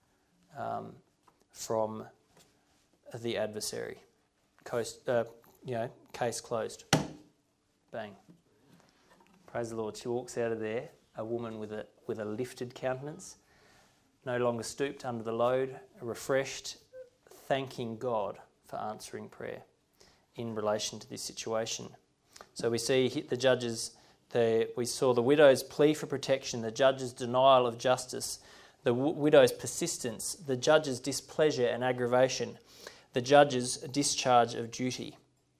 A: from the adversary. Case closed. Bang. Praise the Lord. She walks out of there, a woman with a lifted countenance, no longer stooped under the load, refreshed, thanking God for answering prayer in relation to this situation. So we see the judges, we saw the widow's plea for protection, the judge's denial of justice, the widow's persistence, the judge's displeasure and aggravation, the judge's discharge of duty.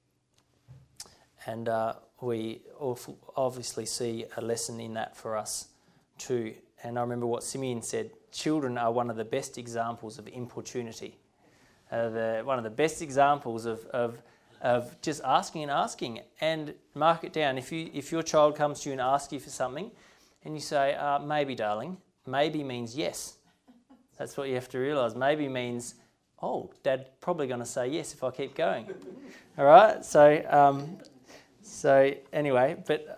A: And we obviously see a lesson in that for us too. And I remember what Simeon said, children are one of the best examples of importunity. One of the best examples of just asking. And mark it down. If your child comes to you and asks you for something and you say, maybe, darling, maybe means yes. That's what you have to realise. Maybe means, oh, Dad's probably going to say yes if I keep going. All right? So anyway, but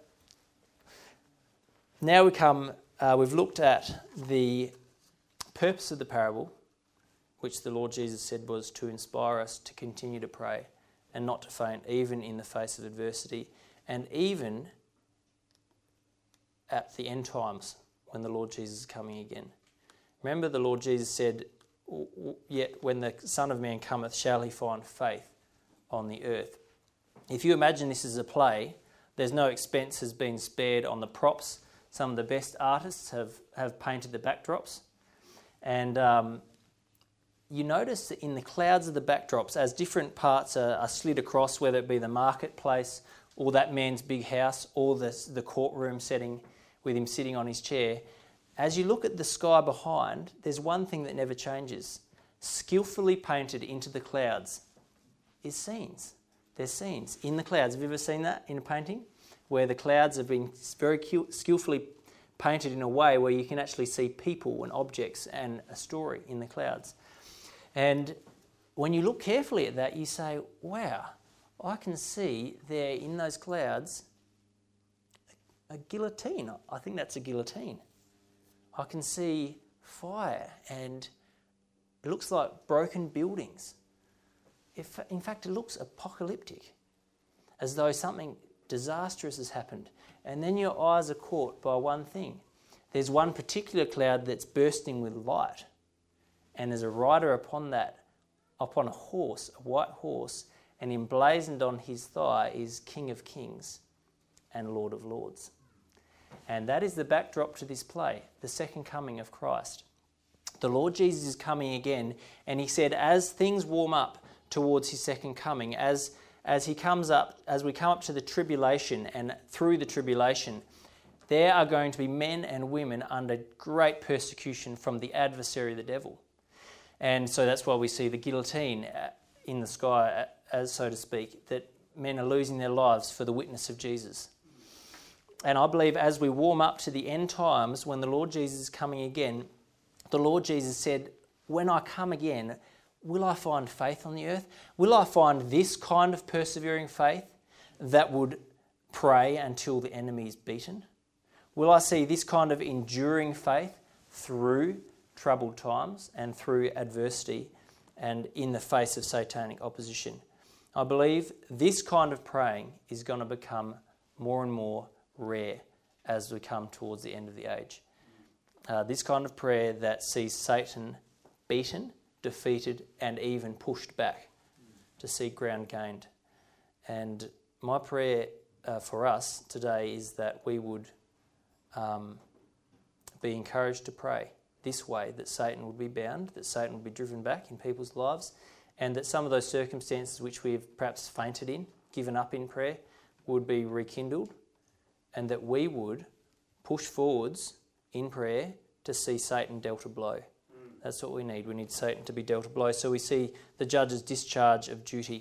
A: now we've looked at the purpose of the parable, which the Lord Jesus said was to inspire us to continue to pray and not to faint, even in the face of adversity, and even at the end times when the Lord Jesus is coming again. Remember, the Lord Jesus said, "Yet when the Son of Man cometh, shall he find faith on the earth?" if you imagine this as a play, there's no expense has been spared on the props. Some of the best artists have painted the backdrops. And you notice that in the clouds of the backdrops, as different parts are slid across, whether it be the marketplace or that man's big house or the courtroom setting with him sitting on his chair, as you look at the sky behind, there's one thing that never changes. Skillfully painted into the clouds is scenes. There's scenes in the clouds. Have you ever seen that in a painting? Where the clouds have been very skillfully painted in a way where you can actually see people and objects and a story in the clouds. And when you look carefully at that, you say, wow, I can see there in those clouds a guillotine. I think that's a guillotine. I can see fire and it looks like broken buildings. In fact, it looks apocalyptic, as though something disastrous has happened. And then your eyes are caught by one thing. There's one particular cloud that's bursting with light. And there's a rider upon a horse, a white horse, and emblazoned on his thigh is King of Kings and Lord of Lords. And that is the backdrop to this play, the second coming of Christ. The Lord Jesus is coming again, and he said as things warm up towards his second coming, as he comes up, as we come up to the tribulation and through the tribulation, there are going to be men and women under great persecution from the adversary, the devil. And so that's why we see the guillotine in the sky, as so to speak, that men are losing their lives for the witness of Jesus. And I believe as we warm up to the end times, when the Lord Jesus is coming again, the Lord Jesus said, when I come again, will I find faith on the earth? Will I find this kind of persevering faith that would pray until the enemy is beaten? Will I see this kind of enduring faith through troubled times and through adversity and in the face of satanic opposition? I believe this kind of praying is going to become more and more rare as we come towards the end of the age. This kind of prayer that sees Satan beaten, defeated, and even pushed back to see ground gained. And my prayer for us today is that we would be encouraged to pray this way, that Satan would be bound, that Satan would be driven back in people's lives, and that some of those circumstances which we have perhaps fainted in, given up in prayer, would be rekindled, and that we would push forwards in prayer to see Satan dealt a blow. That's what we need. We need Satan to be dealt a blow. So we see the judge's discharge of duty.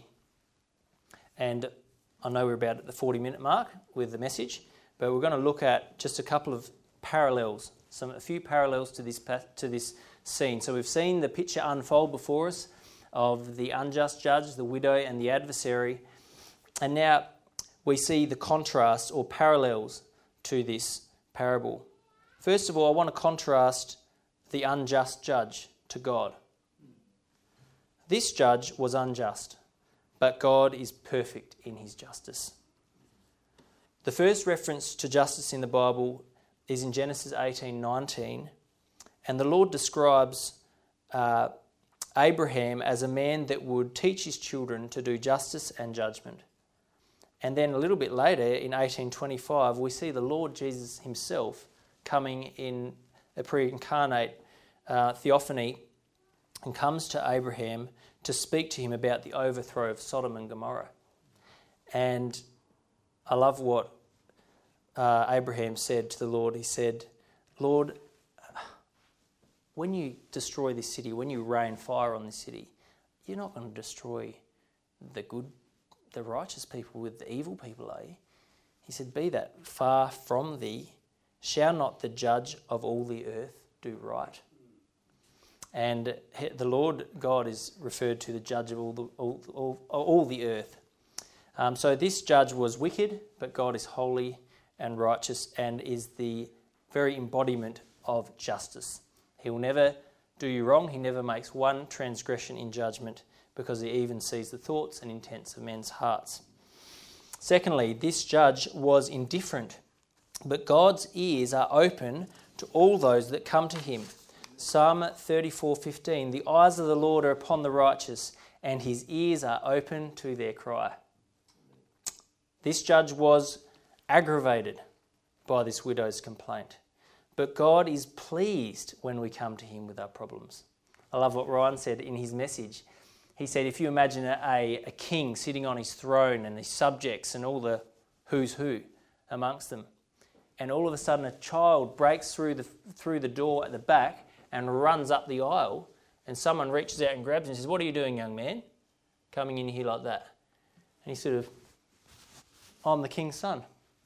A: And I know we're about at the 40-minute mark with the message, but we're going to look at just a couple of parallels, a few parallels to this scene. So we've seen the picture unfold before us of the unjust judge, the widow, and the adversary. And now we see the contrast or parallels to this parable. First of all, I want to contrast the unjust judge to God. This judge was unjust, but God is perfect in his justice. The first reference to justice in the Bible is in Genesis 18:19, and the Lord describes Abraham as a man that would teach his children to do justice and judgment. And then a little bit later, in 18:25, we see the Lord Jesus himself coming in a pre-incarnate theophany and comes to Abraham to speak to him about the overthrow of Sodom and Gomorrah. And I love what Abraham said to the Lord. He said, Lord, when you destroy this city, when you rain fire on this city, you're not going to destroy the righteous people with the evil people, are you? He said, be that far from thee. Shall not the judge of all the earth do right? And the Lord God is referred to the judge of all the earth. So this judge was wicked, but God is holy and righteous and is the very embodiment of justice. He will never do you wrong. He never makes one transgression in judgment because he even sees the thoughts and intents of men's hearts. Secondly, this judge was indifferent, but God's ears are open to all those that come to him. Psalm 34:15, the eyes of the Lord are upon the righteous, and his ears are open to their cry. This judge was aggravated by this widow's complaint. But God is pleased when we come to him with our problems. I love what Ryan said in his message. He said, if you imagine a king sitting on his throne and his subjects and all the who's who amongst them, and all of a sudden a child breaks through the door at the back and runs up the aisle, and someone reaches out and grabs him and says, "What are you doing, young man, coming in here like that?" And he sort of, "I'm the king's son,"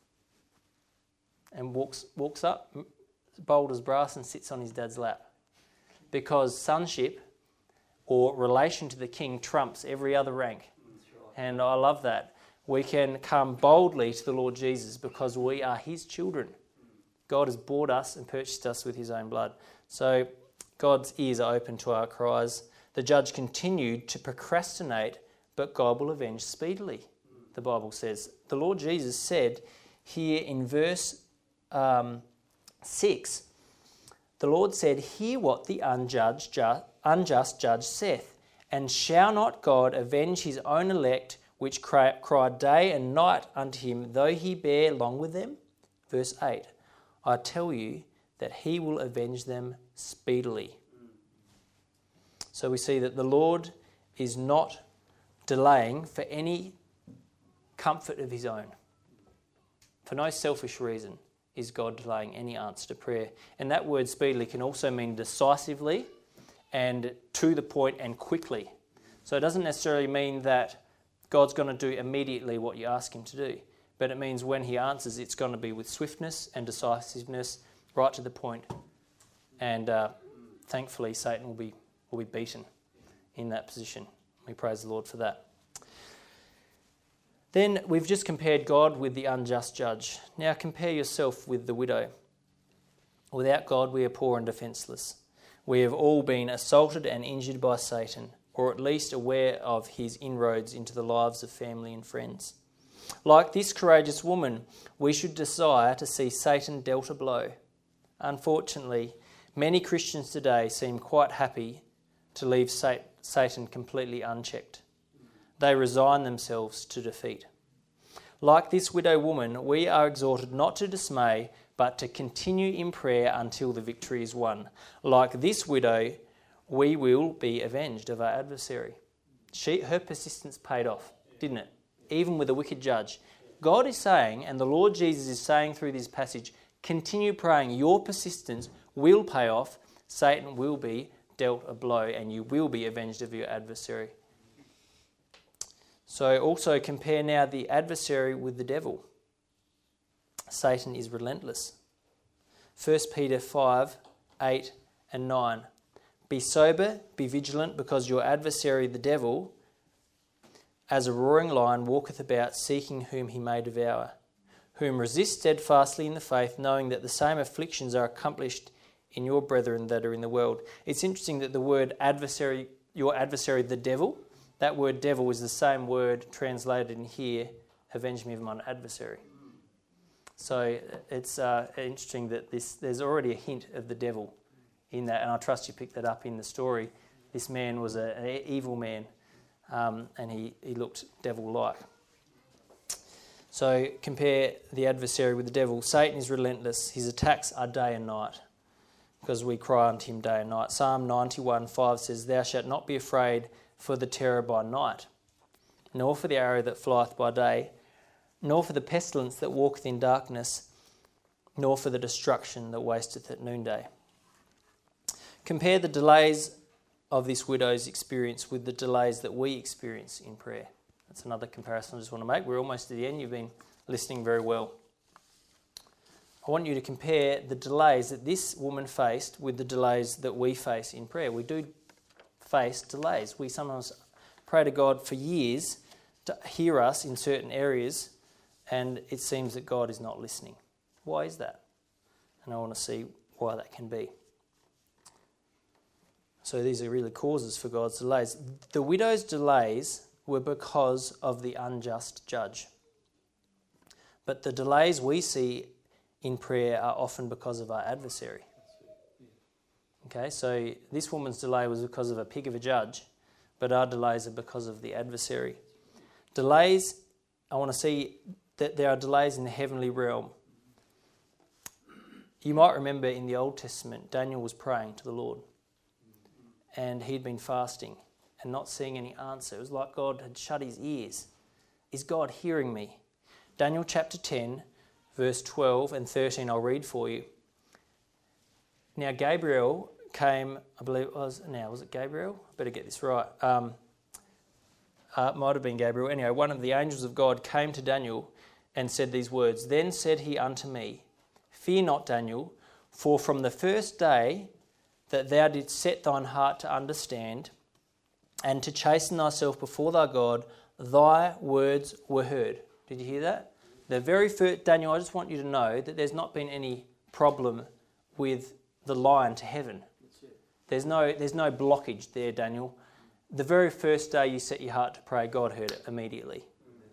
A: and walks up, bold as brass, and sits on his dad's lap. Because sonship or relation to the king trumps every other rank. And I love that. We can come boldly to the Lord Jesus because we are his children. God has bought us and purchased us with his own blood. So God's ears are open to our cries. The judge continued to procrastinate, but God will avenge speedily, the Bible says. The Lord Jesus said here in verse 6, the Lord said, "Hear what the unjust judge saith, and shall not God avenge his own elect, which cry day and night unto him, though he bear long with them?" Verse 8, "I tell you that he will avenge them speedily." So we see that the Lord is not delaying for any comfort of his own. For no selfish reason is God delaying any answer to prayer. And that word speedily can also mean decisively and to the point and quickly. So it doesn't necessarily mean that God's going to do immediately what you ask him to do, but it means when he answers, it's going to be with swiftness and decisiveness, right to the point. And thankfully, Satan will be beaten in that position. We praise the Lord for that. Then we've just compared God with the unjust judge. Now compare yourself with the widow. Without God, we are poor and defenceless. We have all been assaulted and injured by Satan, or at least aware of his inroads into the lives of family and friends. Like this courageous woman, we should desire to see Satan dealt a blow. Unfortunately, many Christians today seem quite happy to leave Satan completely unchecked. They resign themselves to defeat. Like this widow woman, we are exhorted not to dismay, but to continue in prayer until the victory is won. Like this widow, we will be avenged of our adversary. Her persistence paid off, didn't it? Even with a wicked judge. God is saying, and the Lord Jesus is saying through this passage, continue praying. Your persistence will pay off. Satan will be dealt a blow, and you will be avenged of your adversary. So also compare now the adversary with the devil. Satan is relentless. 1 Peter 5, 8 and 9. "Be sober, be vigilant, because your adversary the devil, as a roaring lion, walketh about, seeking whom he may devour. Whom resist steadfastly in the faith, knowing that the same afflictions are accomplished in your brethren that are in the world." It's interesting that the word adversary, your adversary the devil, that word devil is the same word translated in here, "avenge me of mine adversary." So it's interesting that there's already a hint of the devil in that, and I trust you picked that up in the story. This man was an evil man, and he looked devil-like. So compare the adversary with the devil. Satan is relentless. His attacks are day and night, because we cry unto him day and night. Psalm 91:5 says, "Thou shalt not be afraid for the terror by night, nor for the arrow that flieth by day, nor for the pestilence that walketh in darkness, nor for the destruction that wasteth at noonday." Compare the delays of this widow's experience with the delays that we experience in prayer. That's another comparison I just want to make. We're almost to the end. You've been listening very well. I want you to compare the delays that this woman faced with the delays that we face in prayer. We do face delays. We sometimes pray to God for years to hear us in certain areas, and it seems that God is not listening. Why is that? And I want to see why that can be. So these are really causes for God's delays. The widow's delays were because of the unjust judge. But the delays we see in prayer are often because of our adversary. Okay, so this woman's delay was because of a pig of a judge, but our delays are because of the adversary. Delays, I want to see that there are delays in the heavenly realm. You might remember in the Old Testament, Daniel was praying to the Lord, and he'd been fasting and not seeing any answer. It was like God had shut his ears. Is God hearing me? Daniel chapter 10, verse 12 and 13, I'll read for you. Now Gabriel came, I believe it was it Gabriel? I better get this right. It might have been Gabriel. Anyway, one of the angels of God came to Daniel and said these words. Then said he unto me, Fear not, Daniel, for from the first day that thou didst set thine heart to understand and to chasten thyself before thy God, thy words were heard. Did you hear that? The very first, Daniel, I just want you to know that there's not been any problem with the line to heaven. There's no blockage there, Daniel. The very first day you set your heart to pray, God heard it immediately.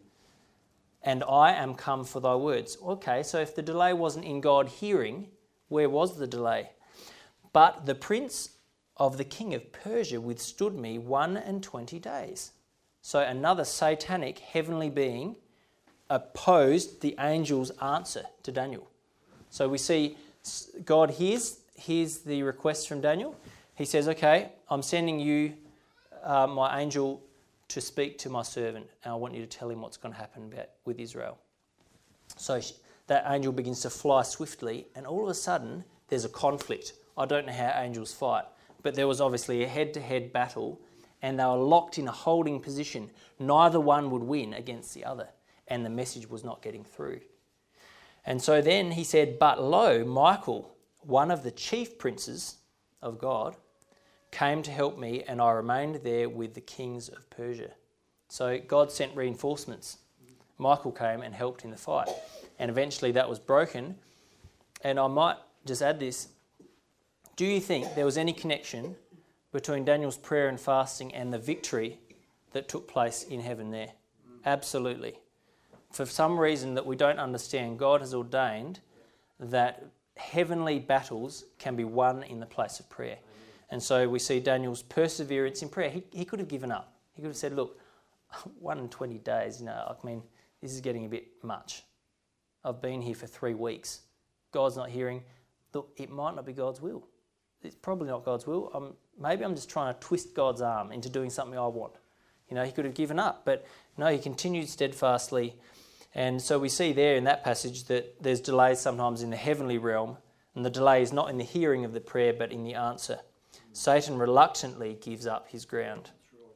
A: And I am come for thy words. Okay, so if the delay wasn't in God hearing, where was the delay? But the prince of the king of Persia withstood me 21 days. So another satanic heavenly being opposed the angel's answer to Daniel. So we see God hears the request from Daniel. He says, okay, I'm sending you my angel to speak to my servant, and I want you to tell him what's going to happen with Israel. So that angel begins to fly swiftly, and all of a sudden there's a conflict. I don't know how angels fight, but there was obviously a head-to-head battle, and they were locked in a holding position. Neither one would win against the other, and the message was not getting through. And so then he said, But lo, Michael, one of the chief princes of God, came to help me, and I remained there with the kings of Persia. So God sent reinforcements. Michael came and helped in the fight. And eventually that was broken. And I might just add this. Do you think there was any connection between Daniel's prayer and fasting and the victory that took place in heaven there? Absolutely. For some reason that we don't understand, God has ordained that heavenly battles can be won in the place of prayer. And so we see Daniel's perseverance in prayer. He could have given up. He could have said, look, 21 days, this is getting a bit much. I've been here for 3 weeks. God's not hearing. Look, it might not be God's will. It's probably not God's will. Maybe I'm just trying to twist God's arm into doing something I want. He could have given up. But no, he continued steadfastly. And so we see there in that passage that there's delays sometimes in the heavenly realm, and the delay is not in the hearing of the prayer, but in the answer. Satan reluctantly gives up his ground.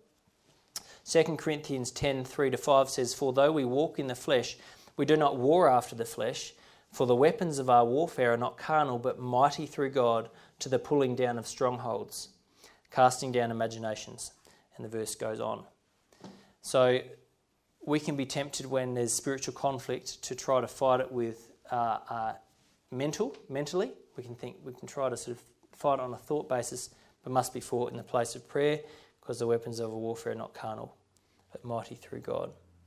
A: 2 Corinthians 10, 3-5 says, For though we walk in the flesh, we do not war after the flesh, for the weapons of our warfare are not carnal, but mighty through God to the pulling down of strongholds, casting down imaginations. And the verse goes on. So we can be tempted when there's spiritual conflict to try to fight it with mentally. We can try to sort of fight on a thought basis, but must be fought in the place of prayer, because the weapons of our warfare are not carnal, but mighty through God.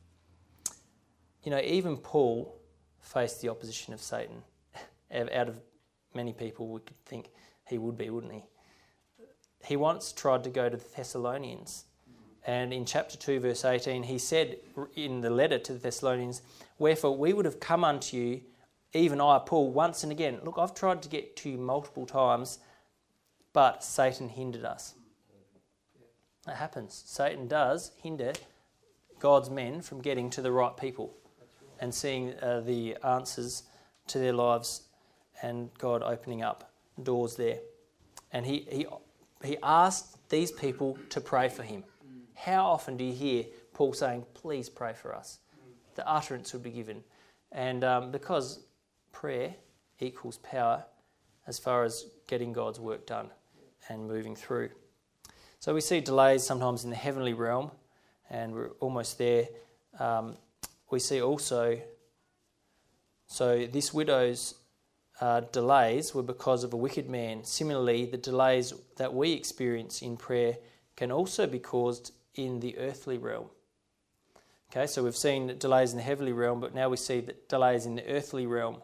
A: Even Paul faced the opposition of Satan. Out of many people, we could think he would be, wouldn't he? He once tried to go to the Thessalonians, and in chapter 2, verse 18, he said in the letter to the Thessalonians, Wherefore we would have come unto you, even I, Paul, once and again. Look, I've tried to get to you multiple times, but Satan hindered us. That happens. Satan does hinder God's men from getting to the right people and seeing the answers to their lives and God opening up doors there. And he asked these people to pray for him. How often do you hear Paul saying, please pray for us? The utterance would be given. And because prayer equals power as far as getting God's work done and moving through. So we see delays sometimes in the heavenly realm, and we're almost there. We see also, so this widow's delays were because of a wicked man. Similarly, the delays that we experience in prayer can also be caused in the earthly realm. Okay, so we've seen delays in the heavenly realm, but now we see that delays in the earthly realm.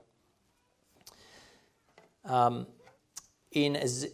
A: In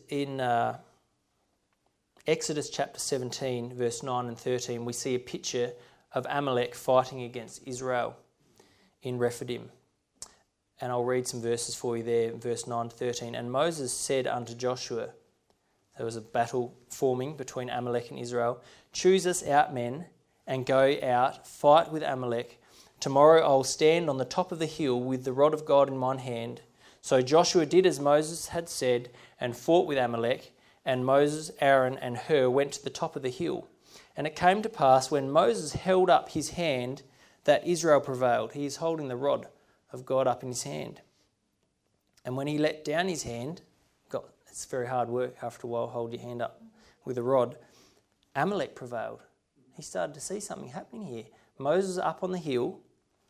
A: Exodus chapter 17, verse 9 and 13, we see a picture of Amalek fighting against Israel. in Rephidim. And I'll read some verses for you there, verse 9 to 13. And Moses said unto Joshua, there was a battle forming between Amalek and Israel, choose us out men and go out, fight with Amalek. Tomorrow I will stand on the top of the hill with the rod of God in mine hand. So Joshua did as Moses had said and fought with Amalek, and Moses, Aaron and Hur went to the top of the hill. And it came to pass when Moses held up his hand that Israel prevailed. He is holding the rod of God up in his hand. And when he let down his hand, it's very hard work after a while, hold your hand up with a rod, Amalek prevailed. He started to see something happening here. Moses up on the hill,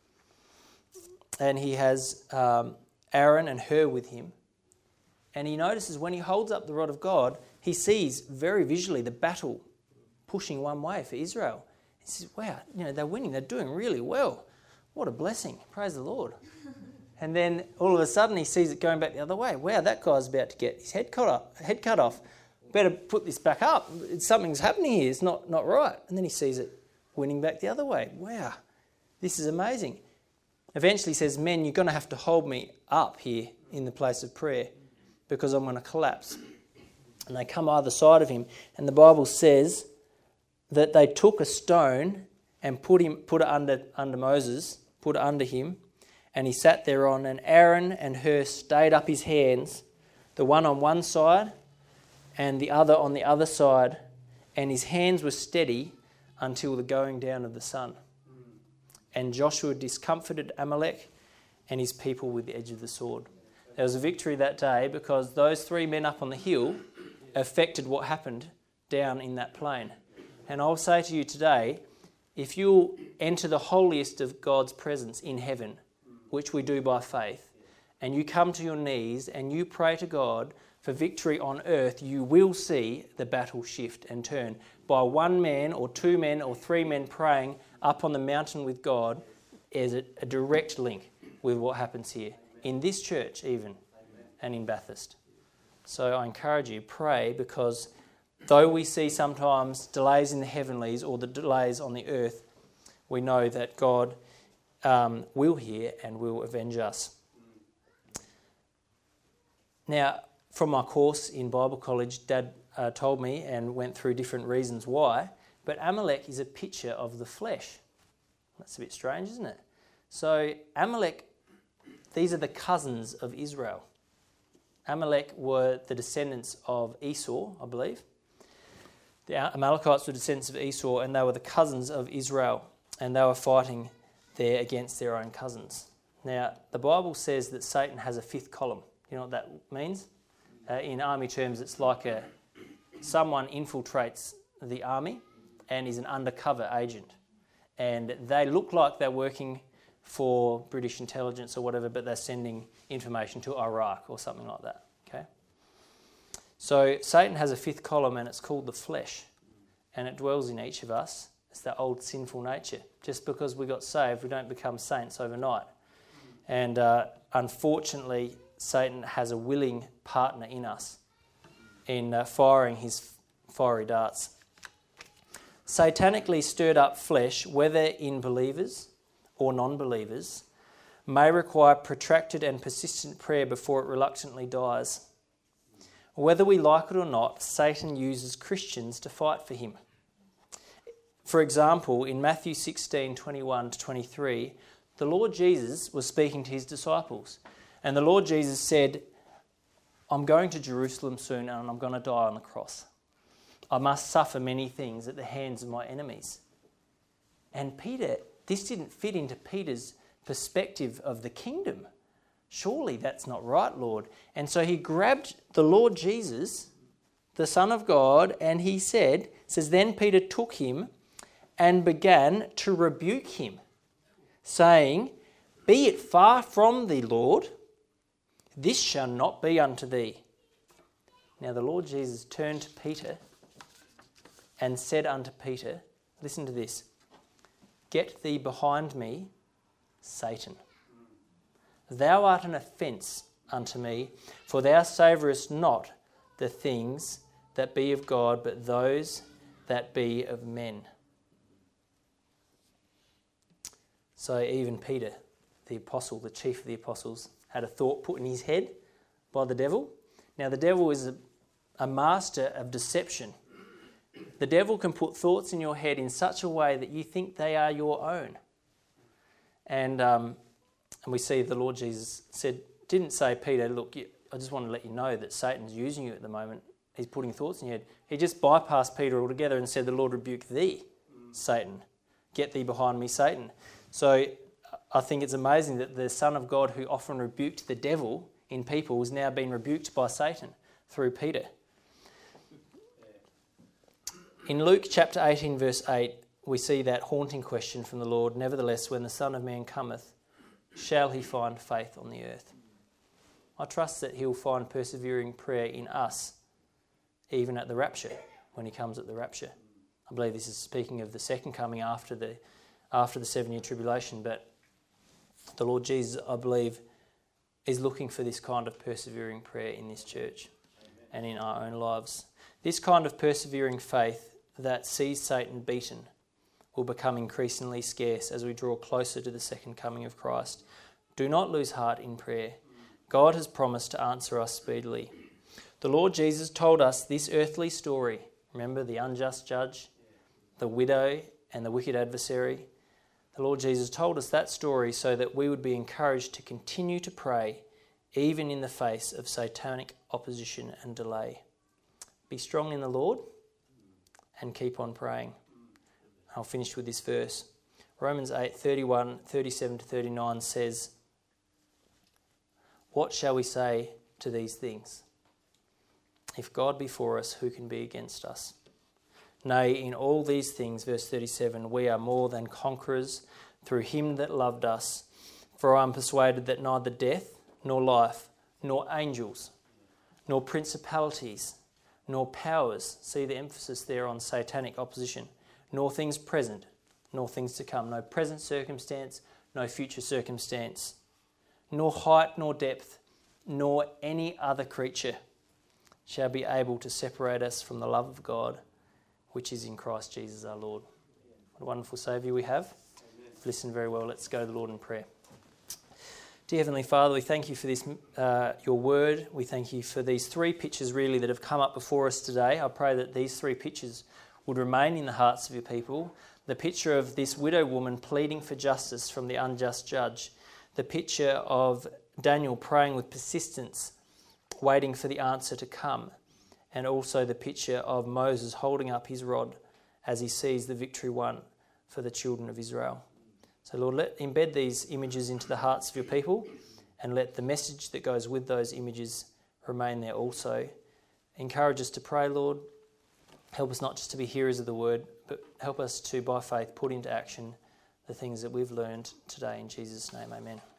A: and he has Aaron and Hur with him. And he notices when he holds up the rod of God, he sees very visually the battle pushing one way for Israel. He says, wow, they're winning, they're doing really well. What a blessing, praise the Lord. And then all of a sudden he sees it going back the other way. Wow, that guy's about to get his head cut off. Better put this back up. Something's happening here, it's not right. And then he sees it winning back the other way. Wow, this is amazing. Eventually he says, men, you're going to have to hold me up here in the place of prayer because I'm going to collapse. And they come either side of him. And the Bible says that they took a stone and put it under Moses, put it under him, and he sat thereon, and Aaron and Hur stayed up his hands, the one on one side and the other on the other side, and his hands were steady until the going down of the sun. And Joshua discomfited Amalek and his people with the edge of the sword. There was a victory that day because those three men up on the hill affected what happened down in that plain. And I'll say to you today, if you'll enter the holiest of God's presence in heaven, which we do by faith, and you come to your knees and you pray to God for victory on earth, you will see the battle shift and turn. By one man or two men or three men praying up on the mountain with God is a direct link with what happens here, in this church even, and in Bathurst. So I encourage you, pray, because though we see sometimes delays in the heavenlies or the delays on the earth, we know that God will hear and will avenge us. Now, from my course in Bible college, Dad told me and went through different reasons why, but Amalek is a picture of the flesh. That's a bit strange, isn't it? So Amalek, these are the cousins of Israel. Amalek were the descendants of Esau, I believe. The Amalekites were descendants of Esau, and they were the cousins of Israel, and they were fighting there against their own cousins. Now, the Bible says that Satan has a fifth column. You know what that means? In army terms, it's like someone infiltrates the army and is an undercover agent. And they look like they're working for British intelligence or whatever, but they're sending information to Iraq or something like that. Okay. So Satan has a fifth column, and it's called the flesh, and it dwells in each of us. It's that old sinful nature. Just because we got saved, we don't become saints overnight. And unfortunately, Satan has a willing partner in us in firing his fiery darts. Satanically stirred up flesh, whether in believers or non-believers, may require protracted and persistent prayer before it reluctantly dies. Whether we like it or not, Satan uses Christians to fight for him. For example, in Matthew 16:21 to 23, the Lord Jesus was speaking to his disciples. And the Lord Jesus said, I'm going to Jerusalem soon and I'm going to die on the cross. I must suffer many things at the hands of my enemies. And Peter, this didn't fit into Peter's perspective of the kingdom. Surely that's not right, Lord. And so he grabbed the Lord Jesus, the Son of God, and he says, then Peter took him and began to rebuke him, saying, be it far from thee, Lord, this shall not be unto thee. Now the Lord Jesus turned to Peter and said unto Peter, listen to this, get thee behind me, Satan. Thou art an offence unto me, for thou savourest not the things that be of God, but those that be of men. So even Peter the apostle, the chief of the apostles, had a thought put in his head by the devil. Now, the devil is a master of deception. The devil can put thoughts in your head in such a way that you think they are your own. And we see the Lord Jesus didn't say, Peter, look, I just want to let you know that Satan's using you at the moment. He's putting thoughts in your head. He just bypassed Peter altogether and said, the Lord rebuke thee, Satan. Get thee behind me, Satan. So I think it's amazing that the Son of God, who often rebuked the devil in people, has now been rebuked by Satan through Peter. In Luke chapter 18, verse 8, we see that haunting question from the Lord, nevertheless, when the Son of Man cometh, shall he find faith on the earth? I trust that he'll find persevering prayer in us, even at the rapture, when he comes at the rapture. I believe this is speaking of the second coming after the 7-year tribulation, but the Lord Jesus, I believe, is looking for this kind of persevering prayer in this church and in our own lives. This kind of persevering faith that sees Satan beaten will become increasingly scarce as we draw closer to the second coming of Christ. Do not lose heart in prayer. God has promised to answer us speedily. The Lord Jesus told us this earthly story. Remember the unjust judge, the widow, and the wicked adversary? The Lord Jesus told us that story so that we would be encouraged to continue to pray, even in the face of satanic opposition and delay. Be strong in the Lord and keep on praying. I'll finish with this verse. Romans 8:31, 37 to 39 says, what shall we say to these things? If God be for us, who can be against us? Nay, in all these things, verse 37, we are more than conquerors through him that loved us. For I am persuaded that neither death, nor life, nor angels, nor principalities, nor powers, see the emphasis there on satanic opposition, nor things present, nor things to come, no present circumstance, no future circumstance, nor height, nor depth, nor any other creature shall be able to separate us from the love of God, which is in Christ Jesus our Lord. What a wonderful Saviour we have. Listen very well. Let's go to the Lord in prayer. Dear Heavenly Father, we thank you for this, your word. We thank you for these three pictures really that have come up before us today. I pray that these three pictures would remain in the hearts of your people. The picture of this widow woman pleading for justice from the unjust judge. The picture of Daniel praying with persistence, waiting for the answer to come. And also the picture of Moses holding up his rod as he sees the victory won for the children of Israel. So Lord, embed these images into the hearts of your people and let the message that goes with those images remain there also. Encourage us to pray, Lord. Help us not just to be hearers of the word, but help us to, by faith, put into action the things that we've learned today. In Jesus' name, amen.